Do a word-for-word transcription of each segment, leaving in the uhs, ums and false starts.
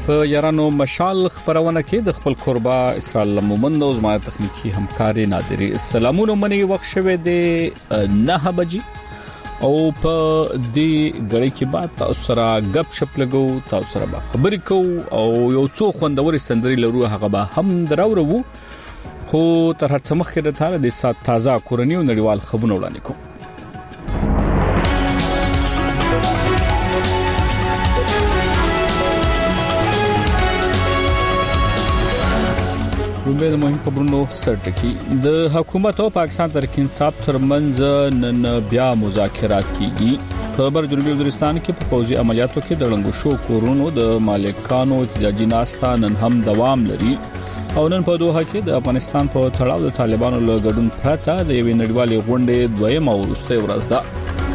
په یارانو مشال خبرونه کې د خپل قربا اسرائیل مومند او زما تخنیکی همکاري نادری سلامونه منی وخت شوه د نه بجې او په دې غړي کې بعد تاسو سره غپ شپ لګو تاسو سره به خبرې کوو او یو څو خوندوري سندري لرو هغه به هم دراورو خو تر هڅه مخکې د تاره د سات تازه کورنۍ او نړیوال خبرونه وړاندې کوم رومبه د مهم خبرونو سرټکی د حکومت او پاکستان ترکه انصاف ترمنځ نن بیا مذاکرات کیږي په بر جنوبي وزیرستان کې په پوځي عملیاتو کې د لنګو شو کورونو د مالکانو احتجاجي ناستا نن هم دوام لري او نن په دوحه کې د افغانستان په تړاو د طالبانو له ګډون پرته د یوې نړیوالې غونډې دویمه ورسته ورځ ده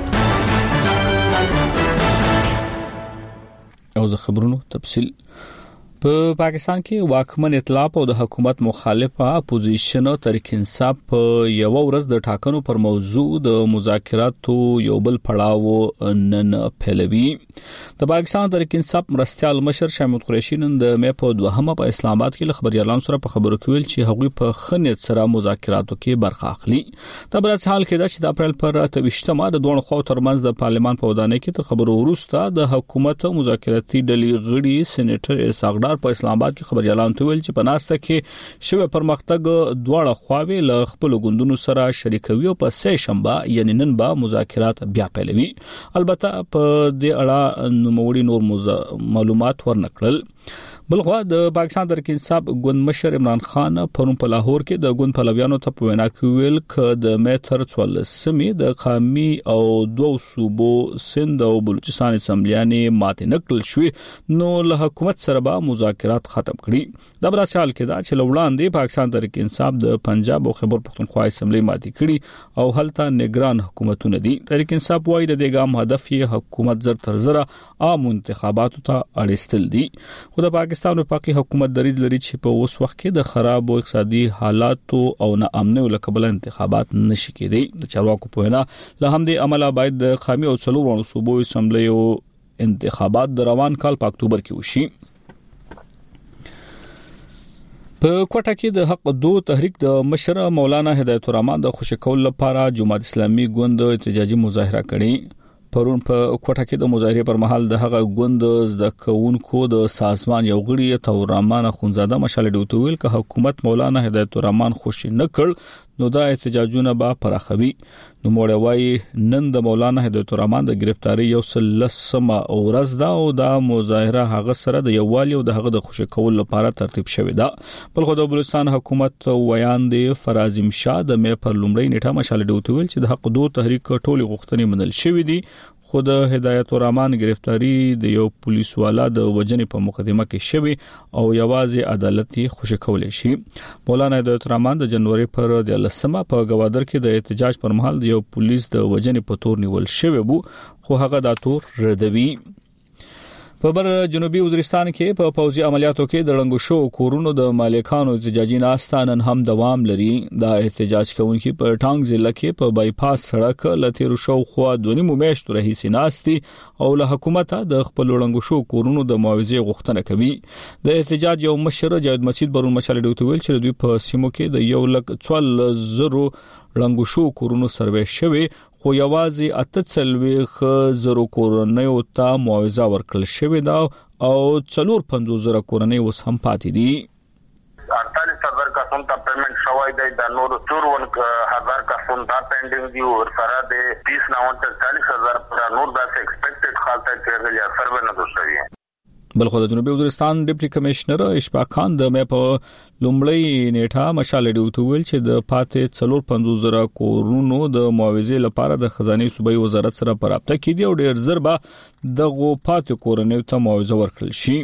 او د خبرونو تفصیل په پاکستان کې واکمن ائتلاف او د حکومت مخالفه اپوزیشن تحریک انصاف په یو ورځ د ټاکنو پر موضوع د مذاکراتو یو بل پړاو نن پیلوي د پاکستان تحریک انصاف مرستيال مشر شامل قریشي نن د مې په دوهمه په اسلام آباد کې خبريالان سره په خبرو کې ویل چې هغوی په خنیت سره مذاکراتو کې برخه اخلي د بل حال کې د چې د اپریل پر اتهشتمه د دوه خو ترمنځ د پارلمان په ودانۍ کې تر خبرو وروسته د حکومت مذاکراتي ډلې غړي سېنیټر اسحاق په اسلام آباد کې خبريالان ته ویل چې په ناسته کې شوه پرمختګ دواړه خواوې له خپل ګوندونو سره شریکوي او په سه شنبه یعنی نن به مذاکرات بیا پیلوي البته په دې اړه نوموړي نور معلومات ورنکړل بلخوا د پاکستان تحریک انصاف ګوند مشر عمران خان پرون په لاهور کې د ګوند پلویانو ته په وینا کې ویل ک د متر څوارلسمې د قامي او دوه صوبو سند او بلوچستان اسمبلیانې ماته نقل شوې نو له حکومت سره به مذاکرات ختم کړي د براشال کې دا چې لوړاندې پاکستان تحریک انصاف د پنجاب او خیبر پختونخوا اسمبلی ماته کړي او هلته نگران حکومتونه دي تحریک انصاف وايي د دې ګام هدف یې حکومت زر تر زر عام انتخاباتو ته اړستل دي خو د پاکستان پاکستان وفاقي حکومت دریځ لري چې په اوس وخت کې د خراب او اقتصادي حالاتو او ناامنۍ له کبله انتخابات نشي کېدی د چارواکو په وینا له همدې عمله باید د قامي او څلورو صوبو اسمبلی او انتخابات د روان کال په اکتوبر کې وشي په کوټه کې د حق دو تحریک د مشر مولانا هدایت الرحمن د خوشی کول لپاره جماعت اسلامي ګوند احتجاجي مظاهره کړې پرون په کوټه کې د مظاهره پر مهال د هغه ګوند د کونکو د سازمان یو غړي تورمان خونزاده مشال ډوټ ویل ک حکومت مولانا هدایت الرحمن خوشی نه کړ نو دا احتجاجونه به پراخوي نو موړ وای نن د مولانا هدایت الرحمن د گرفتاری یو سلسمه اورز دا او د مظاهره هغه سره د یووالي او د هغه د خوشی کول لپاره ترتیب شوی دا بل خو د بلوچستان حکومت ویان دی فرازم شاه د مې پر لومړی نیټه مشال ډوټ ویل چې د حق دو تحریک ټولي غوښتنې منل شوې دي خود هدایت الرحمن گرفتاری د یو پولیس والا د وجنې په مقدمه کې شوی او یوازې عدالت خوشی کولای شي مولانا هدایت الرحمن د جنوري پر د لسمه په گوادر کې د احتجاج پر مهال د یو پولیس د وجنې په تور نیول شوی وو خو هغه د تور ردوي په بر جنوبي وزیرستان کې په پوځي عملیاتو کې د لنګو شو کورونو د مالکانو احتجاجي ناستان هم دوام لري د احتجاج کوونکي په ټانګ ضلع کې په بایپاس سړک لتیر شو خو د نیمو میاشتو رئیس ناستي او له حکومت د خپل لنګو شو کورونو د معاوضه غوښتنه کوي د احتجاج یو مشر جاوید مسعود برون مشال ډوټ ویل چې دوی په سیمو کې د یو لک څوارلس زرو لنګو شو کورونو سروې شوی خو یوازې اته زرو کورنۍ ته معاوضه ورکړل شوې ده او څلور پنځوس زره کورنۍ اوس هم پاتې دي अड़तालीस हजार का सुन का पेमेंट शवाई दे द नूर चौवन हजार का सुन दा पेंडिंग दी और सारा दे तीस नवंबर चालीस हजार पर नूर दा से एक्सपेक्टेड खाता के गया सर्वे न दोसरी بلخو د جنوبي وزیرستان ډیپټي کمشنر اشفاق خان د مې په لومړی نیټه مشال ډیوټ ویل چې د پاتې څلور پنځوس زره کورونو د معاوضې لپاره د خزانه صوبایي وزارت سره په رابطه کې دی او ډیر زربه د غو پاتې کورونو ته معاوضه ورکړل شي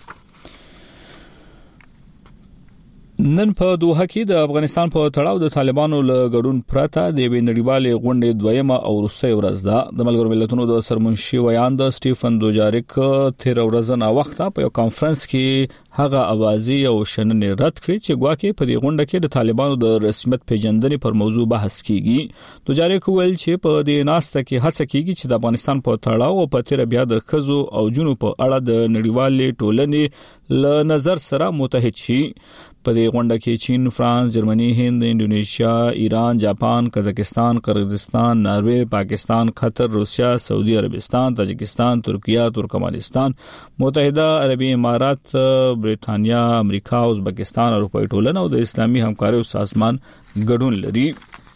نن په دوحه کې د افغانستان په تړاو د طالبانو له ګډون پرته د یوې نړیوالې غونډې دویمه او وروستۍ ورځ ده د ملګرو ملتونو د سرمنشي ویان د سټیفن دوجاریک تیر ورځ نه وخت په یو کانفرنس کې هغه اوازې او شننې رد کړې چې ګواکې په دې غونډه کې د طالبانو د رسمیت پیژندنې پر موضوع بحث کیږي. دوجاریک ویل چې په دې ناسته کې هڅه کیږي چې د افغانستان په تړاو او په تیر بیا د ښځو او جنو په اړه د نړیوالې ټولنې له نظر سره متحد شي. په دې غونډه کې چین، فرانس، جرمني، هند، انډونیشیا، ایران، جاپان، قزاقستان، قرغیزستان، ناروې، پاکستان، قطر، روسیا، سعودي عربستان، تاجکستان، ترکیه، ترکمنستان، متحده عربي امارات، برېټانیا، امریکا، ازبکستان، اروپایي ټولنه او د اسلامي همکارۍ سازمان ګډون لري.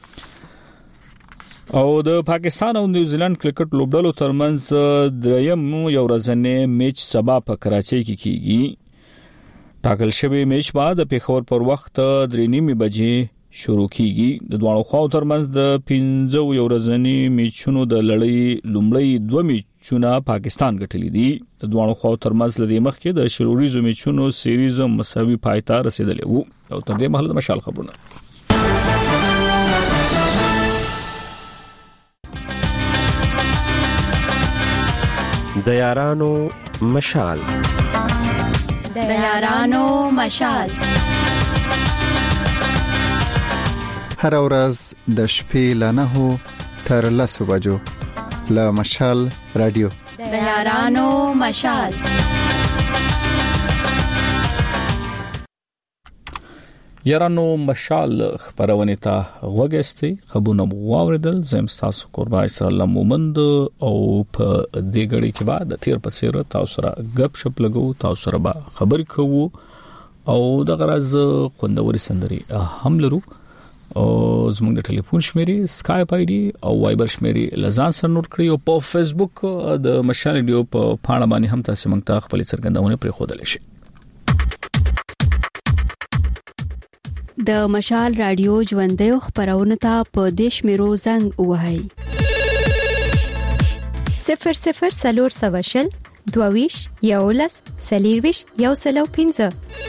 او د پاکستان او نیوزیلند کرکټ لوبډلو ترمنځ دریم یو ورځنی میچ سبا په کراچۍ کې کیږي. ټاکل شوی میچ بعد د پیښور پر وخت درې نیمې بجې شروع کیږي. د دوه خواو ترمنځ د پنځو یو ورځنی میچونو د لړۍ لومړی دوه میچونه پاکستان ګټلې دي. د دوه خواو ترمنځ لدې مخکې د شروریزو میچونو سیریز مساوي پای ته رسیدلی وو. او تر دې مهال د مشال خبرونه د یارانو مشال د یارانو مشال هر ورځ د شپې له نهو تر لسو بجو له مشال رادیو د یارانو مشال. یارانو مشال خبرونه ته وګستي خبرونه واوریدل. زم تاسو قربا اسرائیل مومند او په دې غړي کې بعد تیر په سیر تاسو سره غب شپ لګو، تاسو سره به خبر کوو او د غرض خوندوري سندري هم لرو. او زموږ د ټلیفون شمیرې سکایپ آی ډي او وایبر شمیرې لزان سره نوٹ کړئ او په فیسبوک د مشال رادیو په پاڼه باندې هم تاسو موږ ته خپل څرګندونه پرې خوده لشي. د مشال رادیو ژوندۍ خبرونه ته په دیش میرو زنګ وهاي صفر صفر سلور سواشل دوویش یولس سلیرویش یو سلو پینزه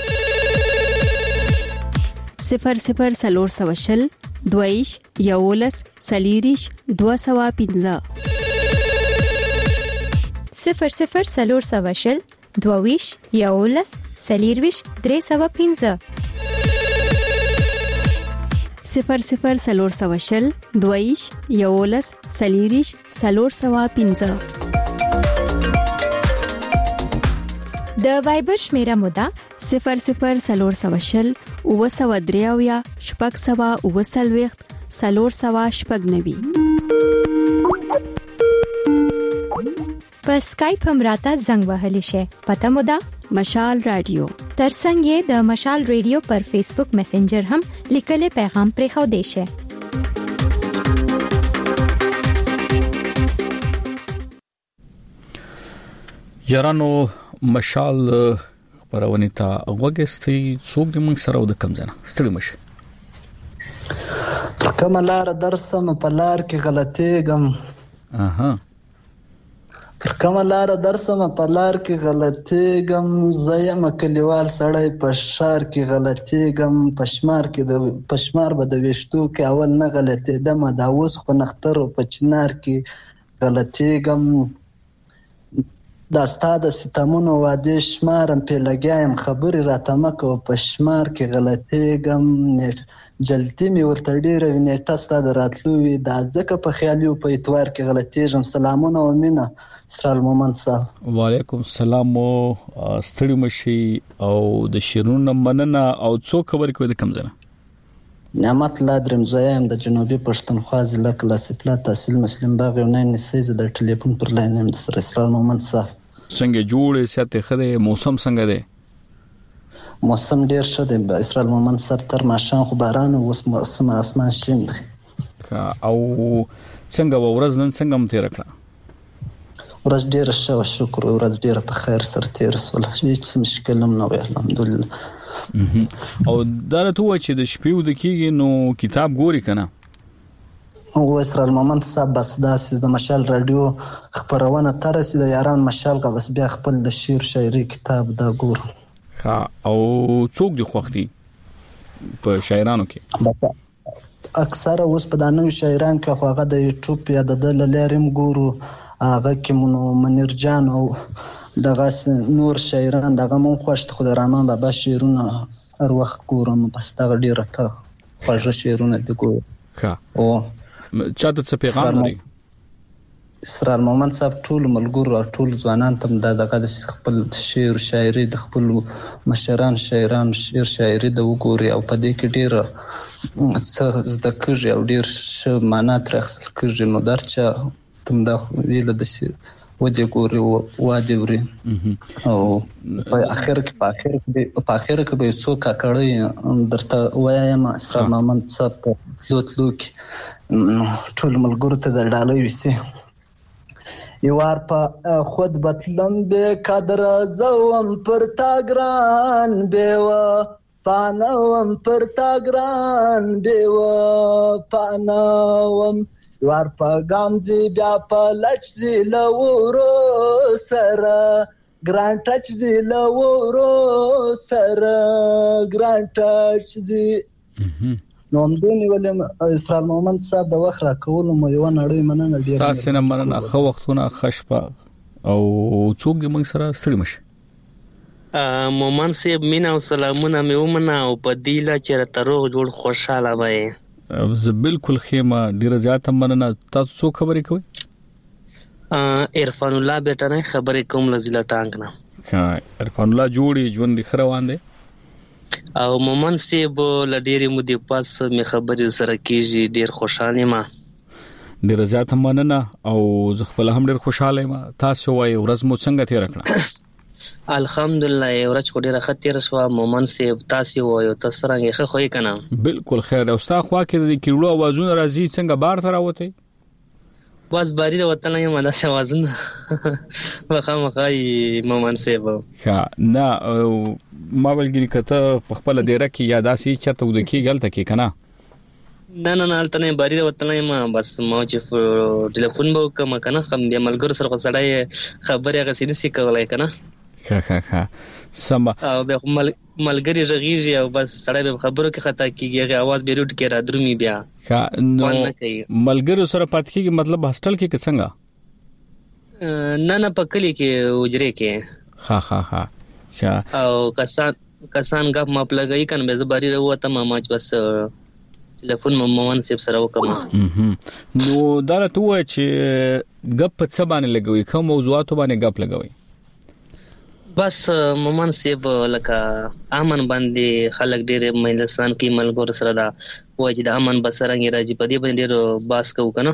صفر صفر سلور سواشل دوویش یولس سلیریش دو سوا پینزه صفر صفر سلور سواشل دوویش یولس سلیرویش درې سوا پینزه صفر صفر سلور سواشل دویش یولس سلیریش سلور سوا پینزه. د وایبر شمیره مودا صفر صفر سلور سواشل او سوا دریاویا شپږ سوا او سلويخت سلور سوا شپږ نوي. په اسکایپ هم راته زنګ وهلی شي. پته مودا مشال رادیو. ترڅنګ یې د مشال رادیو پر فیسبوک میسنجر هم لیکل پیغام پرې خو دی شي. یارانو مشال خبرونه ته وګستي څوک د موږ سره د کم ځنه ستړي مشه. کوم لار درسم په لار کې غلطي غم. اها پر کوم لار درسم په لار کې غلطي غم. زیم کلیوال سړی په شار کې غلطي غم. پشمار کې د پشمار به د وشتو کې اول نه غلطي دمه دا اوس خو نختر په چنار کې غلطي غم. دا ستاد ستمونو واده شمارم په لګایم خبري راتمک او پشمار کې غلطي غم. جلتی می ورته ډیره ویني تاسو د راتلو وی دا ځکه په خیالي په اتوار کې غلطي جم. سلامونه او مینا اسرائیل مومند صاحب. وعلیکم السلام ستړي مشي او د شیرونو مننه او څو خبر کوي د کم ځنه. نعمت الله درم زایم د جنوبي پښتونخوا ضلع کلاسیپلا تحصیل مسلم باغ یو نه نسیز د ټلیفون پر لاین هم د اسرائیل مومند صاحب. څنګه جوړې ساتي خده موسم څنګه دی؟ موسم ډیر ښه دی اسرائیل مومند صاحب. تر ماشام خو باران او موسم اسمان شین دی. او څنګه ورځ نن څنګه هم تیر کړه؟ ورځ ډیر ښه او شکر ورځ ډیر په خیر سره تیر سول. هیڅ مشکل هم نه وي الحمدلله. او درته و چې د شپې ود کېږي نو کتاب ګوري کنه؟ او اسرائیل مومند صاحب بس داسې د مشال رادیو خبرونه ترسي د یاران مشال غوس بیا خپل د شعر شاعري کتاب دا ګور. ها او څوک دی خوختي په شاعرانو کې؟ بس اکثره اوس په دانو شاعران کې خو هغه د یوټیوب یا د لاریم ګورو هغه کې مونږ منیر جان او دغه نور شاعران دغه مون خوښ خو د رحمان بابا شعرونه هر وخت ګورم، بس دغه ډیره ته خوږه شعرونه دي ګورم. ښه او چاته څه پیغام لري؟ اسرار مومند صاحب ټول ملګرو او ټول ځوانان ته د دغه د خپل شعر شاعري د خپل مشران شاعران شعر شاعري د وګوري او په دې کې ډیر څه زده کېږي او ډیر ښه معنا ترې اخیستل کېږي. نو درچا تم دا ویله داسې ودې ګوري واده وري او په اخر کې په اخر کې په اخر کې به څو کاکړی درته وایم اسرار مومند صاحب لوت لوک ټول ملګرو ته د ډالۍ وسی یوار په خود بتلم به قدر زوم پر تاګران بیوا پانوم پر تاګران بیوا پانوم یوار په ګامځي بیا په لچځي لورو سره ګران ټچ دی لورو سره ګران ټچ دی. نو هم دونی ولیم اسرار مومند صاحب د وخت را کولو مو یو نړۍ مننه ډیر تاسو نه مننه. خو وختونه خشپه او څوک موږ سره ستړي مشه مومند صاحب مینا او سلامونه مې ومنه او په دیلا چې تروغ جوړ خوشاله وای. زه بالکل خیمه ډیره زیاته مننه. تاسو څو خبرې کوئ؟ عرفان الله بیٹا نه خبرې کوم لزیلا ټانګ نه. ها عرفان الله جوړي ژوند خره روان دي او مومن صاحب لډيري مو دی پاس می خبرې سره کیږي ډیر خوشاله ما. ډیر زیاته مننه او زه خپل هم ډیر خوشاله ما. تاسو وای ورځ مو څنګه تیر کړه؟ الحمدلله ورځ کو ډیره خطر شو. مومن صاحب تاسو وای تاسو څنګه ښه خوې کنه؟ بالکل خیر. او ستا خوا کې د کیړو اوازونه راځي څنګه بار تر راوته؟ بس باری د وطن نه مله اوازونه وخامخای مومن صاحب. ښه نه ما ولګی کته په خپل ډیره کې یاداسي چرته ود کې غلطه کې کنه؟ نه نه نه الته باری د وطن نه ما بس ما چې ټلیفون به کوم کنه هم د ملګرو سره سړی خبرې غسینې سي کولای کنه. ښه ښه ښه سم. او به ملګری رغیږي او بس سړی به خبرو کې خطا کیږي هغه आवाज به روټ کې را درومي بیا. ښه نو ملګرو سره پات کیږي مطلب هاستل کې څنګه؟ نه نه په کلی کې وجري کې. ها ها ها ښه. او کسان کسان غپ ما پلګی کنه به زباری وروته ما ماچ بس ټلیفون مو مومن صاحب سره وکم. نو دا ته و چې غپ په څه باندې لګوي کوم موضوعات باندې غپ لګوي؟ بس مومن صاحب لکه امن باندې خلک ډېر مهندستان کې ملګرو سره دا وایي چې د امن بسرنګ راځي په دې باندې ډېر باس کوو کنه.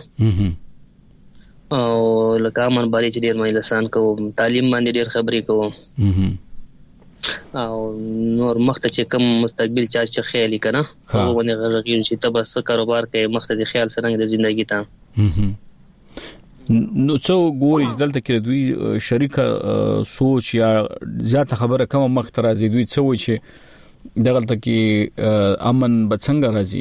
او لکه امن باندې چې ډېر مهندستان کوو تعلیم باندې ډېر خبرې کوو او نور مخته چې کم مستقبل چا چې خیالي کنه هغه باندې غږی چې تاسو څه کاروبار کوي مخته د خیال سره د ژوندۍ ته. نو څو ګوري دلته کې دوی شریک سوچ یا زیاته خبره کوم مخ تر ازي دوی څو چې دغلته کې امن بڅنګ راځي؟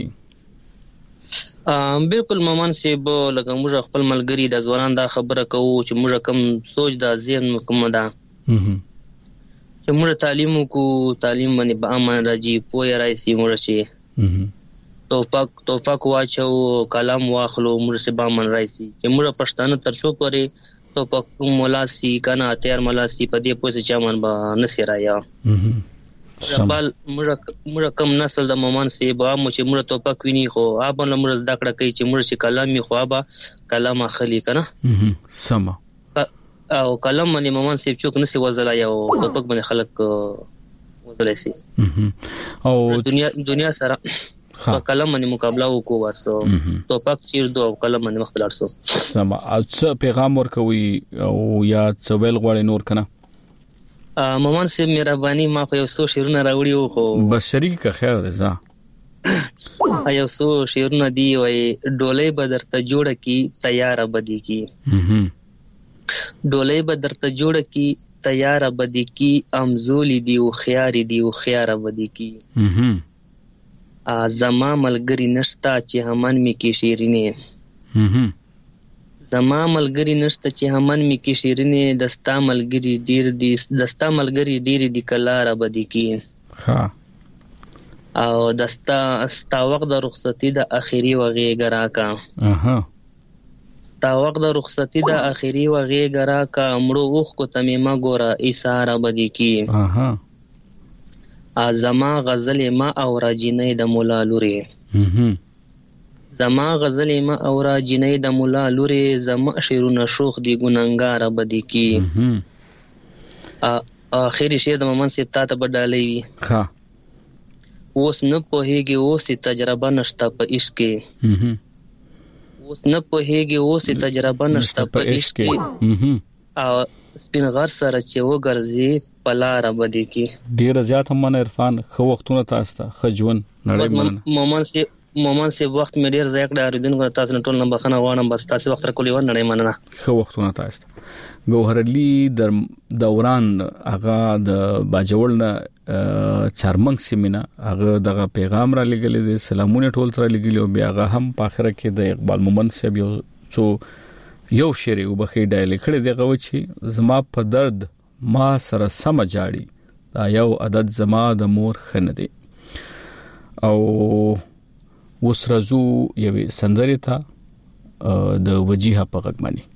ام بالکل مومن صاحب لکه موږ خپل ملګری د ځوانان دا خبره کوو چې موږ کم سوچ دا ذهن کوم دا چې موږ تعلیم کو تعلیم باندې به امن راځي پوهه راځي موږ شي توپک توپک واچو کلام واخلو موږ سه به امن راځي چې موږ پښتانه تر څو پورې توپک ملاسي کنه اتیار ملاسي په دې پوهه چې امن به نسی رایا. بل موږ موږ کم نسل د مومن صاحب مو چې موږ توپک ویني خو ابا موږ زده کړه کوي چې موږ چې کلامي خو ابا کلام اخلي کنه. سم. او کلام باندې مومن صاحب چوک نسی وزلا یو توپک باندې خلک وزلای شي او دنیا دنیا سره په کلام باندې مقابله وکړو واسو توپک چیر دو کلام باندې مخ بلار سو. سم. او څه پیغام ورکوي او یا څه ویل غواړي نور کنه؟ مومن صاحب مهرباني ما خو یو څو شیرونه راوړي وو خو بس شریک که خیر ده یو څو شیرونه دی وای ډولۍ بدرته جوړه کی تیار بدی کی ډولۍ بدرته جوړه کی تیار بدی کی امزولی دی او خيار دی او خيار بدی کی ا زما ملګری نشتا چې همن می کی شیرینه زما ملګری نشته چې همن می کې شیرینه دستا ملګری ډیر دي دستا ملګری ډیر دي کلار بدی کی. ها او دستا استا وخت د رخصتی د اخیری وغه ګرا کا. اها ستا وخت د رخصتی د اخیری و غیګرا کا امړو اوخ کو تمیمه ګورا ایثار بدی کی اها ازما غزل ما او راجینې د مولا لوري اها زما غزل ما او راجینې د مولا لوري زما شیرونه شوخ دی ګننګار بدی کی اها اخیری شه د مومن سیب تا ته بدالې ها اوس نه پوهیږي اوس تجربه نشته په عشق کې اها اوس نه پوهیږي اوس تجربه نشته په عشق کې اها او سپین غر سره چې وګرځي پلار بدی کی ډیر زیات هم من عرفان خو وختونه تاسو ته خجون نړۍ مننه مومن سی مومن سی وخت مې ډیر زیات د اردن تاسو ټول نه بخنه غواړم بس تاسو وخت را کولی و نړۍ مننه خو وختونه تاسو ګوهر علي در دوران هغه د باجوړ نه چارمنګ سیمینه هغه دغه پیغام را لګل دي سلامونه ټول تر لګیلو بیا هغه هم په اخره کې د اقبال مومن صاحب یو څو یو شعر وبخي ډایل کړي دغه وچی زما په درد ما سره سم جاړي دا یو عدد زما د مور خنه دي او وسرزو یوې سندري ته د وجیه په غږمني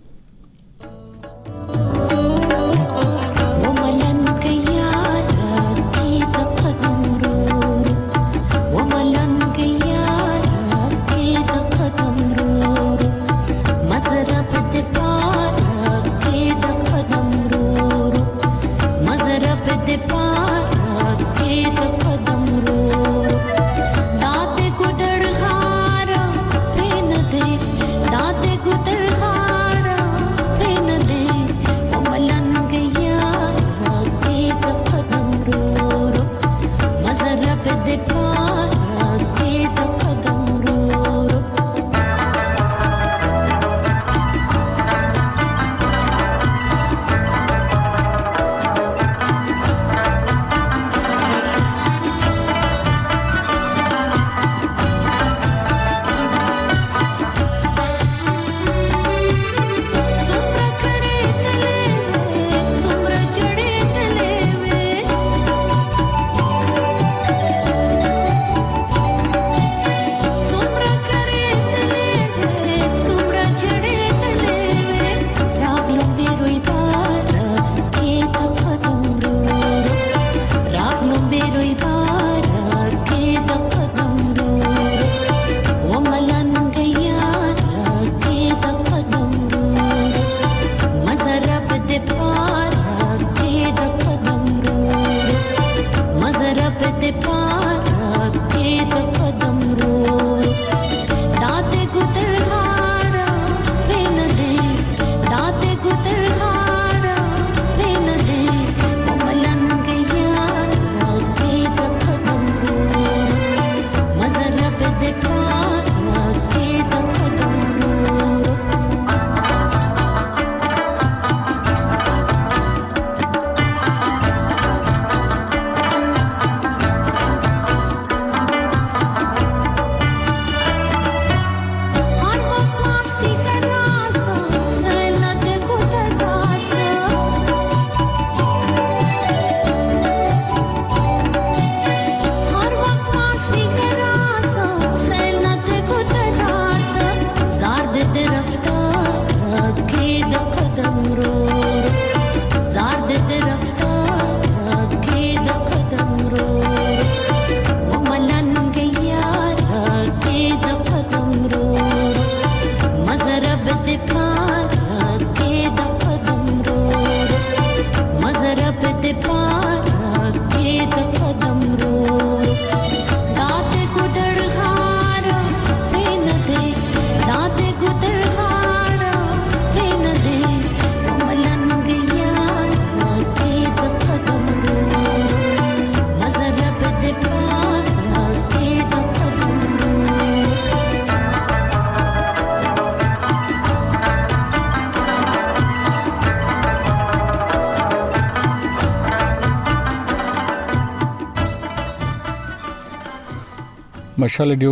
مشال دیو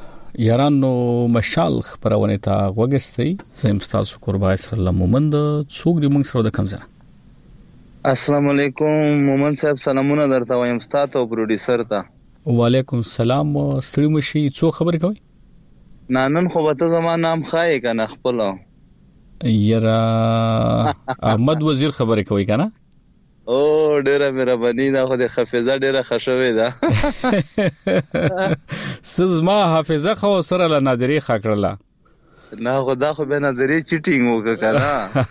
یارانو مشال خبرونه تا وګستې زم تاسو قربا اسرائیل مومند څوک دی موږ سره د کم ځای السلام علیکم مومن صاحب سلامونه درته وایم ستاسو پروډوسر ته وعلیکم السلام ستړي مشي څو خبر کوي نانن خو به ته زما نام خای کنه خپل یرا احمد وزیر خبرې کوي کنه؟ او ډیره مهرباني ده، خو د حافظه ډیره خښوي ده. سزما حافظه خو سره له نادری خکړه نه خدا خو به نظری چیټینګ وکړه.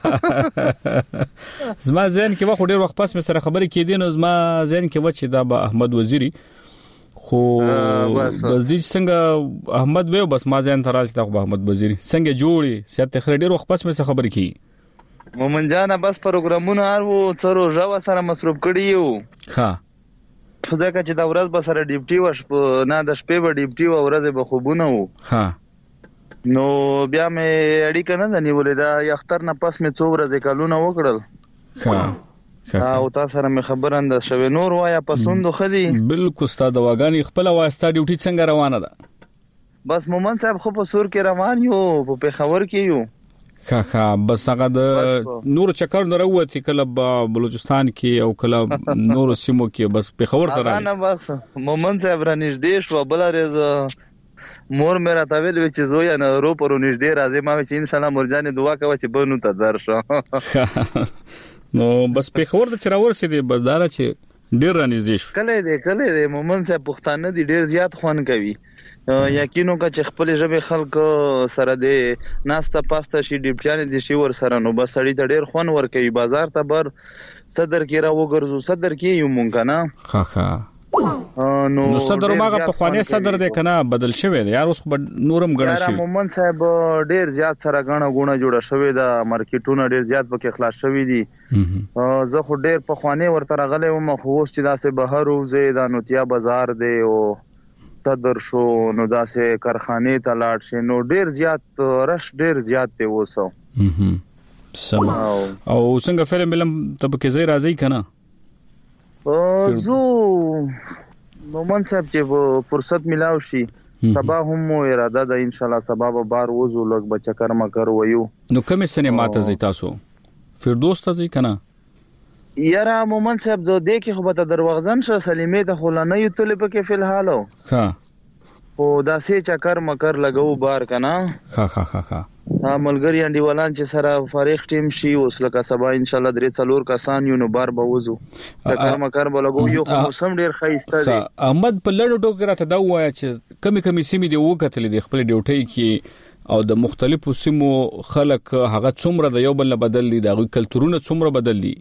زما ځین کې وخت ډیر وخت پس مې سره خبرې کېدې نو زما ځین کې و چې دا به احمد وزیری خو بس دې څنګه احمد وې بس ما ځین ترال چې دا احمد وزیری څنګه جوړي سیاست خیر ډیر وخت پس مې سره خبرې کی. مومن جان بس پروګرامونه ارو څرو ژوا سره مصروف کړی یو. ها ځکه چې دا ورځ به سره ډیپټي وش نه د شپې به ډیپټي و ورځ به خوبونه وو. ها نو بیا مې اړیکه نه نیولې دا یختر نه پس مې څو ورځې کالونه وکړل. ها او تاسو سره مې خبرند شوي نور وایا پسوندو خدي. بالکل ستاسو دواګانی خپل واسطه ډیوټي څنګه روانه ده؟ بس مومن صاحب خو په سور کې روان یو په پیښور کې یو. ها ها بس هغه د نور چکر نه وروتي کله بلوچستان کې او کله نور سیمو کې بس پیښور ته راځي. نه بس مومن صاحب را نږدې شو بل رز مور مې راته ویل چې زوی نه رو پرو نږدې راځي ما چې ان شاء الله مرجانې دعا کوي چې بنو ته درشه. نو بس پیښور ته چرور سي دي بازار چې ډیر را نږدې شو. کله دې کله دې مومن صاحب پښتانه دي ډیر زیات خوان کوي. یقینو کا چې خپل ژبه خلک سره دې ناسته پاسته شي ډیپټیان دي شي ور سره نو بس اړې ته ډیر خوان ور کوي بازار ته بر صدر کې را وګرځو صدر کې یو مونږ کنه. ها ها نو صدر ماغه په خوانه صدر دې کنه بدل شوی دی یار اوس نورم غړ شي. مومن صاحب ډیر زیات سره غړه غونه جوړه شوی دا مارکیټونه ډیر زیات پکې خلاص شوی دي. زه خو ډیر په خوانه ورته راغلی و مخ اوس چې داسې بهر وزه دا نوتیا بازار دی او صدر شو نو داسې کارخانه ته لاړ شي نو ډیر زیات رش ډیر زیات دی وسو. سم او څنګه فلم بلم ته کې زی راځي کنه؟ زو مومن صاحب چې فرصت ملاو شي سبا هم مو اراده ده ان شاء الله سبا به بار وزو لګ بچا کرم کر ویو. نو کومه سینما ته زی تاسو فردوس ته زی کنه؟ یاره مومن صاحب دو دې کې خو به دروغزن شه سلیمه ته خلانه یو تل په کې فلحالو. ها او دا سه چکر مکر لګاو بار کنه. ها ها ها ها ملګری انډیوالان چې سره فارغ ټیم شي اوس لکه سبا ان شاء الله درې څلور کسان یو نو بار به وځو چکر مکر به لګاو یو موسم ډیر خیسته دی. احمد په لړو ټوک راته دا وایا چې کمی کمی سیمې دی وکتل دی خپل ډیوټي کې او د مختلفو سیمو خلک هغه څومره د یو بل بدل دي د کلتورونو څومره بدل دي.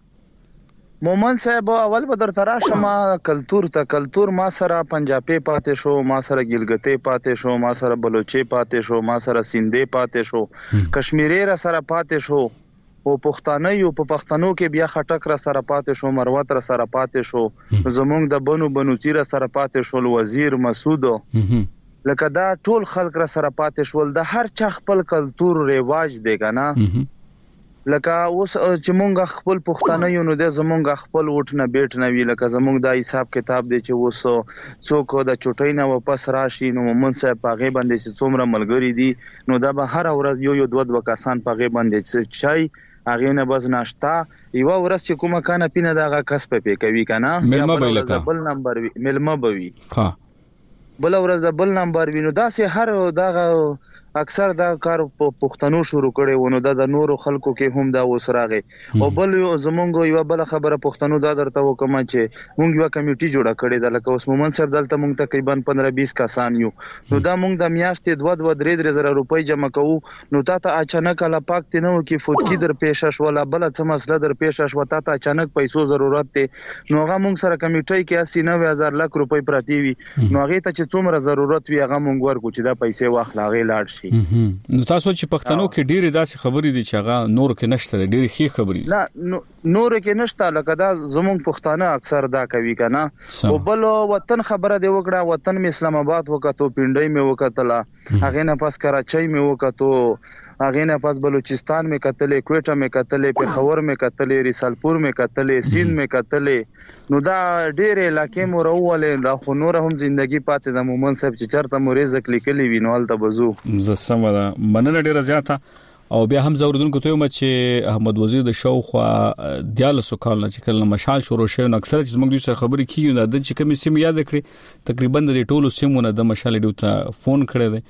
مومن صاحب اول به در تراشه ما کلتور ته کلتور ما سره پنجابي پاتې شو ما سره ګلګتي پاتې شو ما سره بلوچي پاتې شو ما سره سیندي پاتې شو کشمیري را سره پاتې شو او پښتانه یو په پښتنو کې بیا خټک را سره پاتې شو مروت را سره پاتې شو زمونږ د بنو بنو چیرې سره پاتې شو وزیر مسعود لکه دا ټول خلک را سره پاتې شول د هر چا خپل کلتور ریواج دی کنه. لکه اوس چې مونږ خپل پښتانه یو نو د زمونږ خپل وټ نه بیٹ نه وی لکه زمونږ د حساب کتاب دی چې وسو څوک د چټۍ نه واپس راشي نو مومن صاحب پاغه باندې چې څومره ملګری دي نو دا به هر ورځ یو یو دوه دوه کسان پاغه باندې چې چای اغه نه بس ناشتا یو ورځ چې کومه کانه پینه دغه کسب په کوي کنه بل نمبر وی ملما بوي. ها بل ورځ د بل نمبر وینو دا سه هر دغه اکثر دا کار په پښتنو شروع کړي ونه د نورو خلکو کې هم دا وسراغه او بل زمونږ یو بل خبره پښتنو دا درته وکم چې مونږ یو کمیټي جوړه کړې ده لکه اوس مومن صاحب دلته مونږ تقریبا پندرہ بیس کسان یو نو دا مونږ د میاشتې دوه دوه درې درې زره روپۍ جمع کوو نو تا ته اچانک لا پاک تنو کې فوتکی در پیښ شو ولا بل څه مسله در پیښ شو تا ته اچانک پیسو ضرورت ته نو هغه مونږ سره کمیټي کې اسی نوے هزار لک روپۍ پراتی وي نو هغه ته چې څومره ضرورت وي هغه مونږ ورکو چې دا پیسې واخلاغه لاړ شي. نو تاسو چې پښتنو کې ډېری داسې خبرې دي چې هغه نور کې نشته ډېری خې خبرې لا نور کې نشته لکه دا زمونږ پښتانه اکثر دا کوي کنه او بل وطن خبره دی وکړه وطن می اسلام آباد وکړو پینډای می وکړه هغه نه پاس کراچۍ می وکړو هغه نه پاس بلوچستان می کتلې کوټه می کتلې پیښور می کتلې ریسالپور می کتلې سین می کتلې نو دا ډېر علاقې مو راولې لا خو نور هم ژوندۍ پاتې د مومن صاحب چې چرته مو رزق لیکلې وینول ته بزو ز سمه مننه ډېر زیاته او بیا هم زوردونکو ته یم چې احمد وزیر د شو خو دیاله سو کال نه چې کله مشال شروع شوی نو اکثر چې موږ دوی سره خبرې کیږو د چې کومې سیمه یاد کړې تقریبا د ټولو سیمونو د مشال ډیو ته فون کړی دی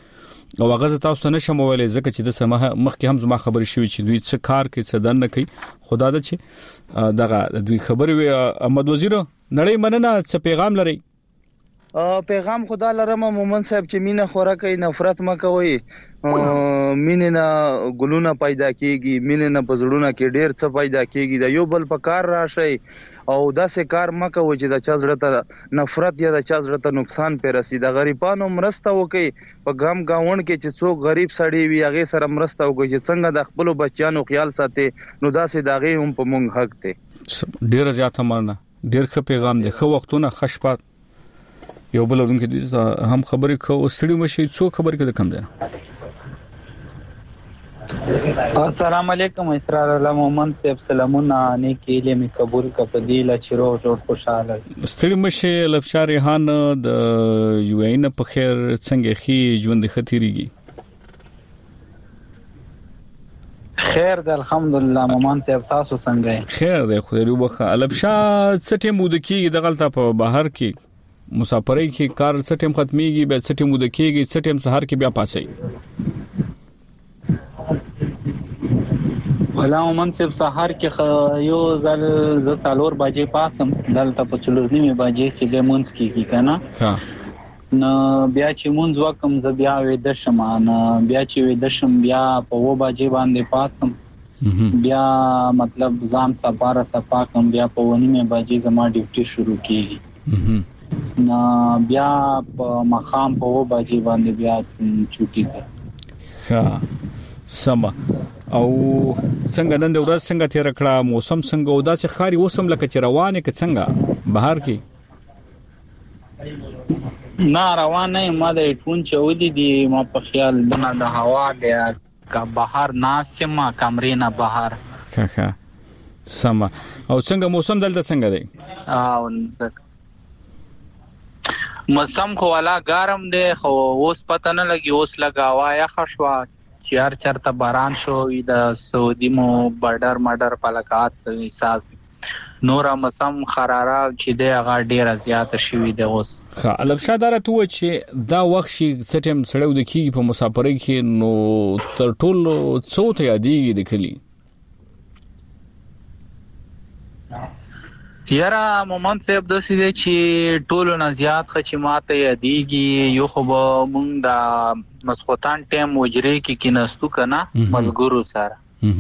او هغه تاسو نه شم ویلې ځکه چې د سمه مخکې هم زما خبرې شوې چې دوی څه کار کوي څه دنه کوي خدا دې چې دغه دوی خبرې وي احمد وزیر نړۍ مننه څه پیغام لري پیغام خدا لرم مومن صاحب چې مینه خوره کوي نفرت مکوي مینه نه ګلونه پیدا کیږي مینه نه پزړونه کې ډیر څه پیدا کیږي دا یو بل په کار راشي او داسې کار مکوي چې د چا زړه ته نفرت یا د چا زړه ته نقصان پیرسي د غریبانو مرسته وکي په ګام گاون کې چې څوک غریب سړی وي هغه سره مرسته وکي چې څنګه د خپل بچیانو خیال ساتي نو داسې داغه هم په مونږ حق ته ډیر زیاته مننه ډیر ښه پیغام دی خو وختونه خشپات یو بل ورونکو هم خبرې کو ستړي مشي څو خبرې کده کم ده السلام علیکم اسرار الله محمد صاحب سلامونه نیکی علم قبول کپدیله چیرو جوړ خوشاله ستړي مشي لبشار ریحان د یو عین په خیر څنګه خي ژوند ختیریږي خیر د الحمدلله محمد صاحب تاسو څنګه خیر دی خو دې وبخه لبشار څه ټیم ودکی د غلطه په بهر کې مسافرۍ کې کار څه ټیم ختميږي به څه ټیم ودکېږي څه ټیم سحر کې بیا پاسي ولا مومن صاحب سحر کې یو ځل ز څلور بجې پاسم دلته په څلور نیمه بجې چې د مونږ کېږي کنه ها نو بیا چې مونږ وکم ز بیا وې د شمانه بیا چې وې د شم بیا په و بجې باندې پاسم بیا مطلب ځان سپاره سپاکم بیا په ونیمه بجې زما ډیوټي شروع کېږي نو بیا په مخام په و بجې باندې بیا چوټي ده ها سما او څنګه نن د ورځ څنګه تیر کړه موسم څنګه او داسې خاري وسم لکه چې روانه کې څنګه بهر کې نه روانه ما د ټون چودي دي ما په خیال بنا د هوا د کا بهر ناسمه کمرینه بهر ها ها سما او څنګه موسم دلته څنګه دی او موسم خو والا ګرم دی خو اوس پته نه لګي اوس لګاوا یا خشوا چار چرته باران شو د سعودي مو بارډر ماډر پلکات حساب نور موسم خراره چې دی هغه ډیره زیاته شوې ده اوس ها البشاداره تو چې دا وخت شي څټم سړیو د کی په مسافرۍ کې نو تر ټولو څو ته یادېږي د کلی یاره مومن صاحب د سې چې ټولو نه زیات خچ ماته یادېږي یو خو مونږ د مسخوتان ټیم وجري کې کیناستو کنه ملګرو سره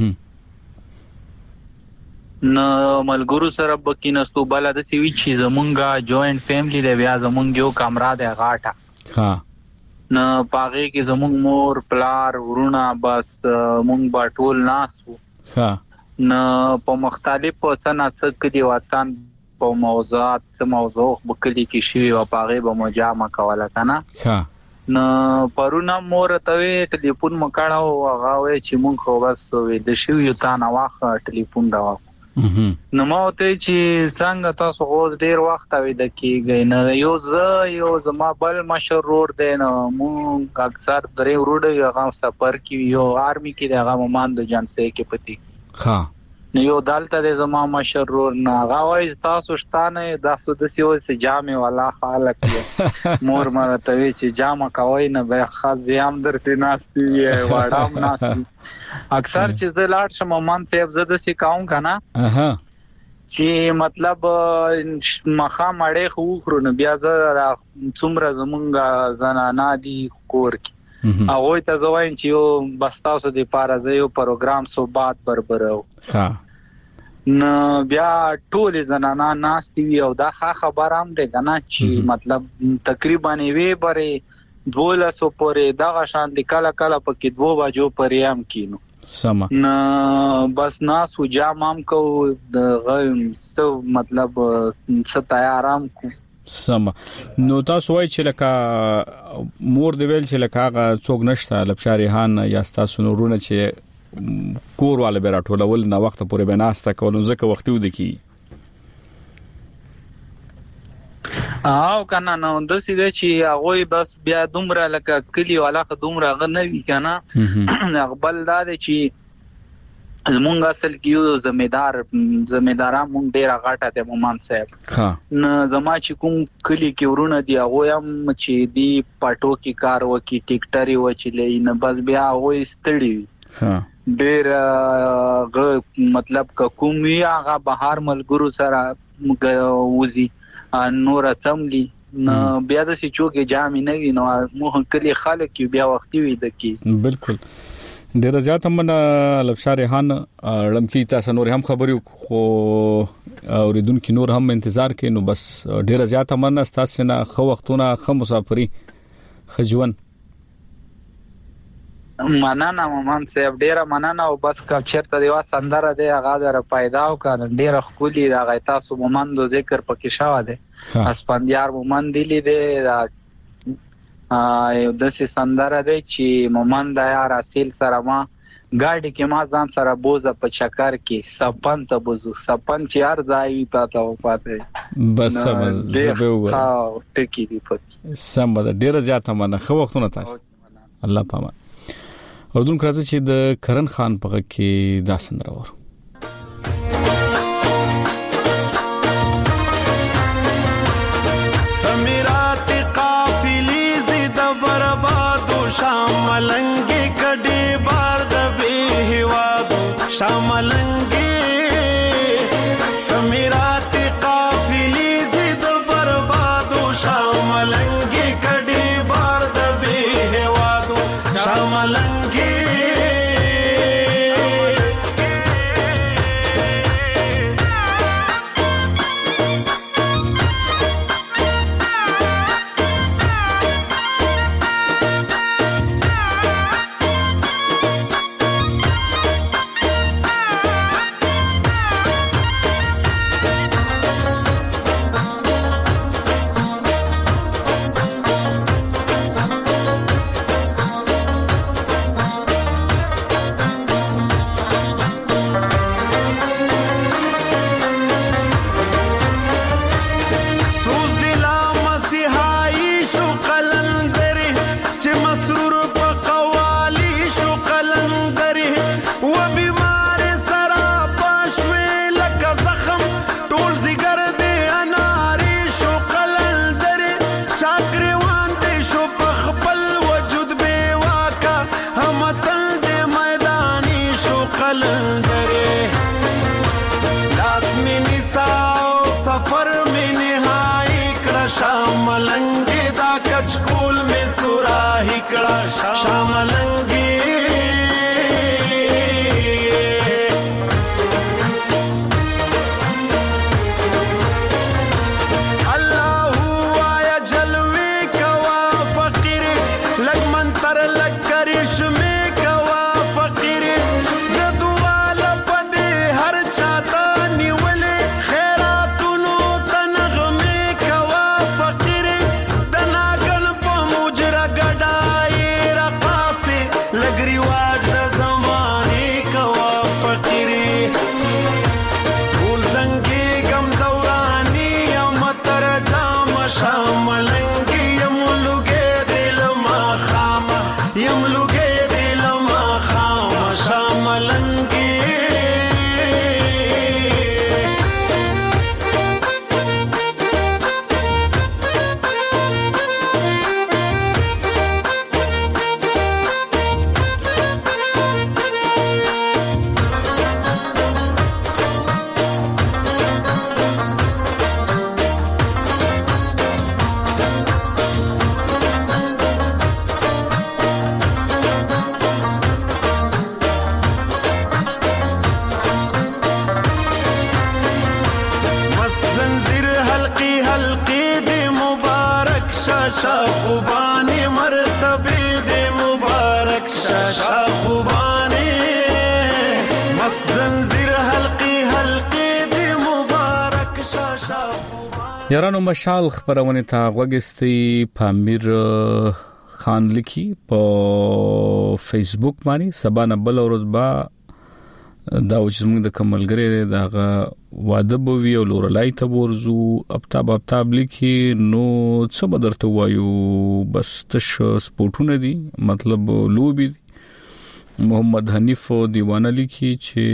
نو ملګرو سره بکیناستو بل د سوي چې زمونږه جوائنٹ فیملی دی بیا زمونږ یو کمره دی غاټه ها نو پاغه کې زمونږ مور پلار ورونه بس مونږ با ټول ناسو ها نو په مختلفو سناسک کې وطن په موضوعات څه موضوع بکلی کې شی او پاغه به مجامع کوله کنه ها نو پرونه مور ته ټلیفون مکاړو هغه وې چې مونږ خو بس وې د شی یو تا نه واخه ټلیفون دا نو ما ته چې څنګه تاسو اوس ډیر وخت وې د کېږي نه یو ز یو زما بل مشرور دی نو مونږ اکثر درې وروډه هغه سفر کې یو آرمي کې هغه ماند جنسه کې پتی ها نو یو دالته د زما مشرور نه غوي تاسو شتانه د سودسي او جامع والا خالق مور مرته وی چې جامع کوي نه به خاصيام درته ناشتي واډام ناشتي اکثر چې زلاټ شم مان ته زده سي کاون کنه اها چې مطلب مخه مړې خو خرو نه بیا ز څومره زمونږه زنانا دي کور کې هغه ته زواین چې یو بس تاسو د پاره ز یو پروګرام سو بات بربرو ها نو بیا ټول زنانا ناشتي او دا خبر هم ده کنه چې مطلب تقریبا وی بره دوله سو پورې دا شان د کله کله پکې دوه بجو پرې هم کینو سما نو بس ناس و جامم کو د غیم څه مطلب څه تیارام کو سما نو تاسو وای چې لکه مور دی ویل چې لکه هغه څوک نشته لبشاریحان یا تاسو نورونه چې کور والا به راټولول نه وخت پورې به ناسته کولم ځکه وختي ود کی او کنه نو د سې چې هغه بس بیا دومره لکه کلی والا دومره غ نه وی کنه خپل دا چې زمونږ اصل کې یو ځمېدار ځمېدارا مونږ ډیر غاټه ته مومن صاحب ها نو زما چې کوم کلی کې ورونه دی هغه هم چې دی پټو کې کار وکي ټیکټری و چې لې نه بس بیا وې ستړي ها ډیر مطلب کوم وی هغه بهار ملګرو سره وزي نور تملی نو بیا د سې چوکې جامې نه وي نو مو کلی خلک بیا وختي وي دکی بالکل ډیر زیات هم لبشار ریحان لمکی تاسو نور هم خبرو خو اوریدونکو نور هم انتظار کوي نو بس ډیر زیات هم تاسو نه خو وختونه خو مسافری خجون مننه مومن صاحب ډیر مننه او بس کا چرته دی وا سندره دی هغه در پیدا او کړه ډیر خولي دا تاسو مومن دو ذکر پکې شاو دی اسپندیار مومن دی لیدې یو داسې سندره دی چې مومن د یار اصل سره ما ګاډي کې ما ځان سره بوزه په چکر کې سپن ته بوزو سپن چې هر ځای پاته و پاته بس سم زبه وګ او ټکی دی پات سم د ډیر زیات منه خو وختونه تاسو الله پامه اردن کراځي چې د کرن خان په کې دا سندره ور شاملنگی کډی بار د به هوادو شاملنگی سمیرات قافلی زید بربادو شاملنگی کډی بار د به هوادو شاملنگی شاملنگی دا کچکول میں سوراہی کڑا شاملنگی اللہ آیا جلوے کوا فقیر لگ منتر لگ کرش میں کوا فقیر ددوال پدے ہر چاہتا نیولے خیراتونو تنغ میں کوا فقیر دناگل پا مجرہ گڑائی رقاسی لگ رواج دا زمانے کوا فقیر پھول زنگی گم دورانی امتر جام شاملنگی یملوگے دل ما خام یملوگے دل ما خام شاملنگی مست زنجیر حلقی حلقی دے مبارک شاشا خوبانی مرتبے دے مبارک شاشا خوبانی مست زنجیر حلقی حلقی دے مبارک شاشا خوبانی یارانو مشال خبرونه ته غوګستی پامیر خان لیکي په فیسبوک باندې سبا نه بل ورځ با دا چې موږ د کملګری دغه واده بوي او لورلای ته ورزو ابتاب ابتاب لیکي نو څه بدرته وایو بس تش سپورټونه دي مطلب لوبي محمد حنیف دیوانه لیکي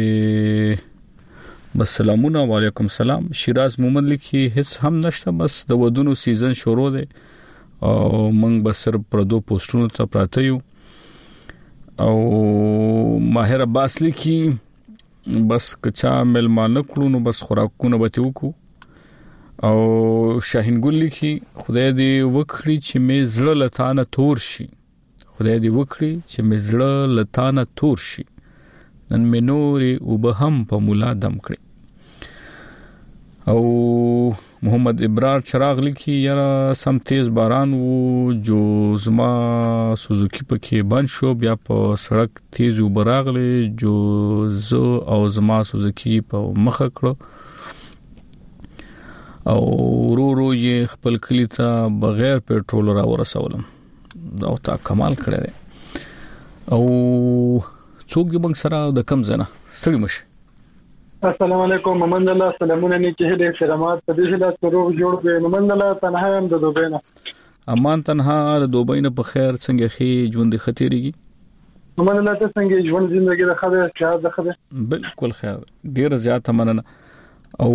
چې بس سلامونه وعلیکم سلام. شیراز محمد لیکي هیڅ هم نشته، بس د ودونو سیزن شروع دی او موږ بس سر پردو پوسټونو ته پراته یو. او ماهر عباس لیکي بس کچا ملمانه کړو نو بس خوراکونه به وکړو. او شاهین ګل لیکي خدای دې وکړي چې مې زړه لتانه تور شي، خدای دې وکړي چې مې زړه لتانه تور شي، نن مې نورې وب هم په مولا دم کړي. او محمد ابرار چراغ لیکي یاره سم تیز باران وو جو زما سوزوکی پکې بند شو، بیا په سړک تیز وب راغلی جو زه او زما سوزوکی په مخه کړو او ورو ورو یې خپل کلی ته بغیر پېټرول را ورسولم. دا تا کمال کړی دی. او څوک یې موږ سره د کم ځنه ستړي مشه. السلام علیکم محمد الله سلامونه نیکه دې سلامات په دې لاس روغ جوړ به محمد الله تنها هم د دوبۍ نه امان تنها د دوبۍ نه په خیر څنګه خې ژوند خطرېږي محمد الله ته څنګه ژوند زندګي د خبره شاده د خبره بالکل خیر ډیر زیات مننه. او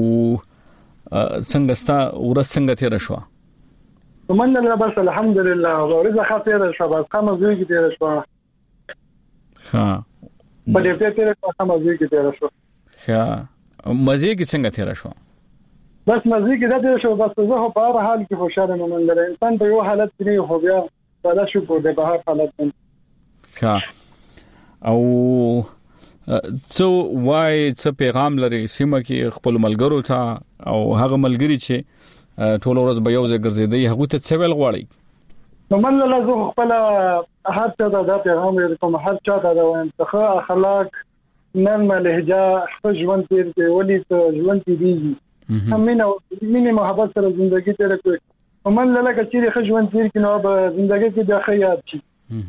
څنګه ستا ورځ څنګه تیر شو؟ محمد الله بس الحمدلله ورځ ښه تیر شو، بس کومه ځای کې تیر شو. ها په دې ته تیر کومه ځای کې تیر شو. ها مزه کې څنګه تیر شو؟ بس مزه کې دا تیر شو، بس زه په هر حال کې خوشاله نه منل. انسان په یو حالت کې نه هو بیا دا شکر دې په هر حالت کې. ها او څو وای څه پیغام لري سیمه کې خپل ملګرو ته او هغه ملګری چې ټول ورځ به یو ځای ګرځېدي هغه ته څه ویل غواړي؟ نو من له زه خپل هر څه دا پیغام کوم، هر چا ته دا وایم چې اخلاق نرمه لهجه خپل ژوند تیر کې ولې ته ژوند کې دیږي همینه مینه محبت سره ژوندۍ تیر کوي. ومن له لکه چې ښه ژوند تیر کې نو به ژوندۍ کې د خیاط شي.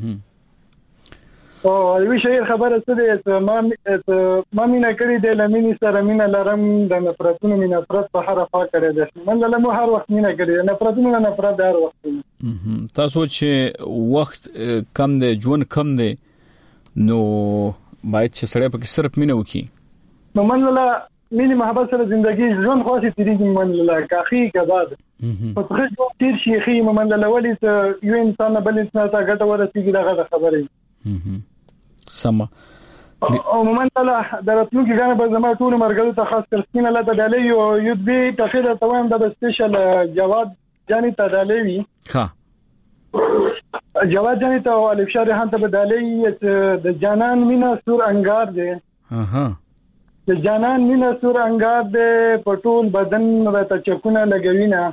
او یو شعر خبره څه دی چې ما ما مینا کړی د لمینې سره مینا لرم د نفرتونو مینا نفرت په حرفه کړی دی. من له مو هر وخت مینا کړی نفرتونو نه نفرت هر وخت. تاسو چې وخت کم دی ژوند کم دی نو باید چې سړی په کې صرف مینا وکي. نو من له مینه محبت سره ژوندۍ ژوند خاصه تیریږي. من له کاخي کباد په څه تیر شي خي من له ولې یو انسان بل انسان ته ګټه ورسیږي دغه خبره سما او مومن الله درتلو کې غانه به زما ټول مرګلو ته خاص کر سپینه لاته ډالې یو یو دې تخیره توام د سپیشل جواد جاني ته ډالې وی ها جواد جاني ته الف شهر هان ته ډالې د جانان مینا سور انګار دی. ها د جانان مینا سور انګار دی پټول بدن راته چکونه لګوي نه